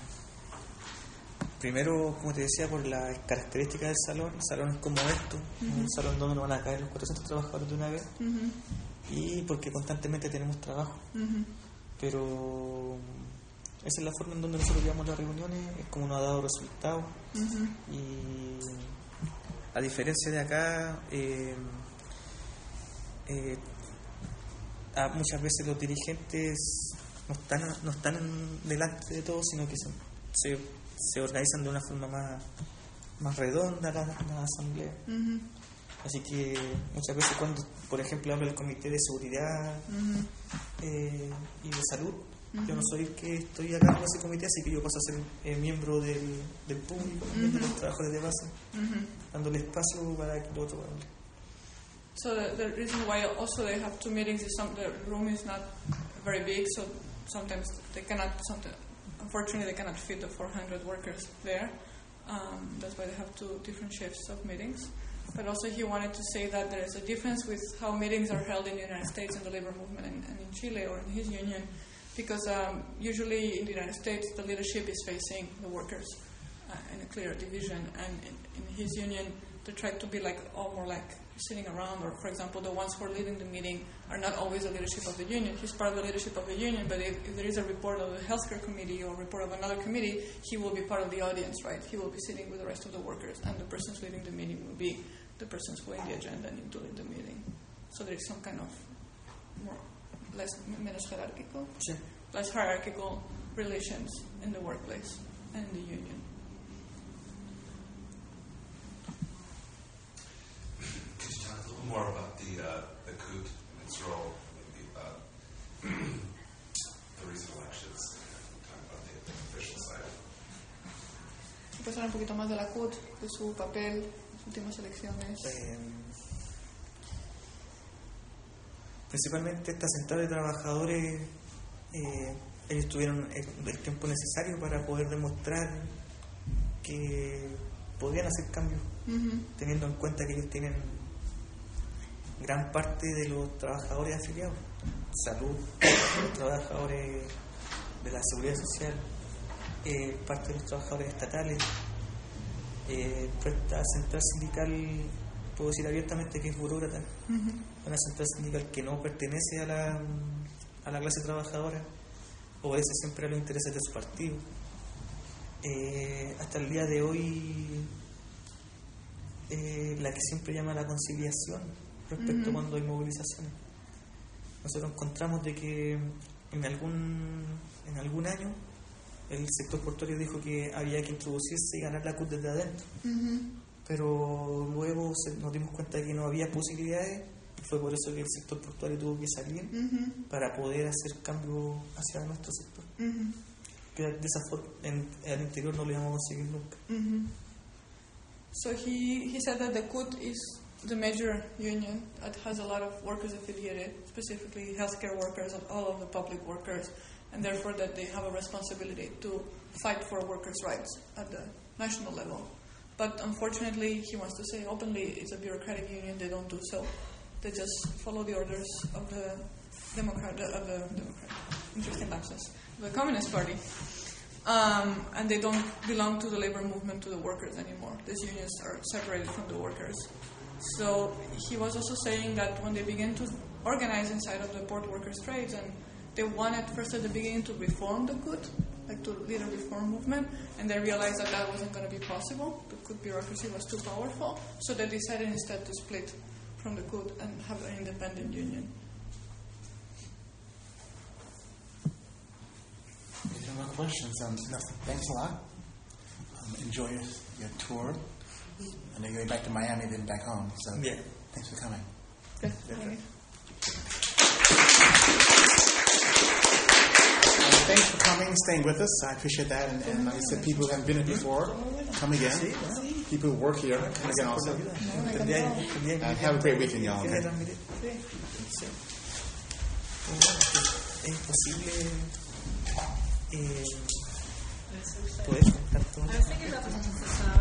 primero, como te decía, por las características del salón. El salón es como esto, Ujú. un salón donde no van a caer los cuatrocientos trabajadores de una vez, Ujú. y porque constantemente tenemos trabajo. Ujú. Pero esa es la forma en donde nosotros llevamos las reuniones, es como nos ha dado resultados. Ujú. Y a diferencia de acá, eh, eh, a- muchas veces los dirigentes no están, no están delante de todo, sino que se, se, se organizan de una forma más más redonda la, la asamblea. Mhm. Así que muchas veces cuando, por ejemplo, habla el comité de seguridad Mhm. eh, y de salud, Ujú. yo no soy el que estoy a cargo de ese comité, así que yo paso a ser eh, miembro del, del público, también de los trabajadores de base, Mhm. dándole espacio para que el otro hable. So the, the reason why also they have two meetings is some the room is not very big, so sometimes they cannot. Sometimes, unfortunately, they cannot fit the four hundred workers there. Um, that's why they have two different shifts of meetings. But also, he wanted to say that there is a difference with how meetings are held in the United States and the labor movement, and, and in Chile or in his union, because um, usually in the United States the leadership is facing the workers uh, in a clear division, and in, in his union they try to be like all more like sitting around, or for example the ones who are leading the meeting are not always the leadership of the union. He's part of the leadership of the union, but if, if there is a report of the healthcare committee or a report of another committee, he will be part of the audience, right? He will be sitting with the rest of the workers, and the persons leading the meeting will be the persons who are in the agenda and need to lead the meeting. So there is some kind of more less menos jerárquico, Sí. less hierarchical relations in the workplace and in the union. Could you talk a little more about the uh, the C U T and its role in the, uh, the recent elections? Talk about the, the official side. Puedes hablar un poquito más de la C U T, de su papel en las últimas elecciones. Eh, principalmente esta central de trabajadores, eh, ellos tuvieron el, el tiempo necesario para poder demostrar que podían hacer cambios, Ujú. teniendo en cuenta que ellos tienen gran parte de los trabajadores afiliados, salud, los trabajadores de la seguridad social, eh, parte de los trabajadores estatales. Eh, esta central sindical, puedo decir abiertamente que es burócrata, Ujú. una central sindical que no pertenece a la, a la clase trabajadora, obedece siempre a los intereses de su partido. Eh, hasta el día de hoy, eh, la que siempre llama a la conciliación respecto Ujú. a cuando hay movilizaciones. Nosotros encontramos de que en algún, en algún año el sector portuario dijo que había que introducirse y ganar la C U T desde adentro, Ujú. pero luego se- nos dimos cuenta de que no había posibilidades y fue por eso que el sector portuario tuvo que salir Ujú. para poder hacer cambios hacia nuestro sector, Ujú. que de esa forma en, al interior no lo íbamos a conseguir nunca. Mhm. So he, he said that the C U T is the major union that has a lot of workers affiliated, specifically healthcare workers and all of the public workers, and therefore that they have a responsibility to fight for workers' rights at the national level. But unfortunately, he wants to say openly, it's a bureaucratic union, they don't do so. They just follow the orders of the Democrat, of the Democrat, interesting lapses, the Communist Party. Um, and they don't belong to the labor movement, to the workers anymore. These unions are separated from the workers. So he was also saying that when they began to organize inside of the port workers' trades, and they wanted first at the beginning to reform the C U T, like to lead a reform movement, and they realized that that wasn't going to be possible. The C U T bureaucracy was too powerful, so they decided instead to split from the C U T and have an independent union. If you have more questions, um, no, thanks a lot. Um, enjoy your, your tour. And then you're going back to Miami, then back home. So Yeah. thanks for coming. Good. Um, thanks for coming, staying with us. I appreciate that. And, and like I said, people who haven't been here before, come again. People who work here, come again also. And have a great weekend, y'all. Okay? Es imposible eh, poder contar todo. I was thinking about this.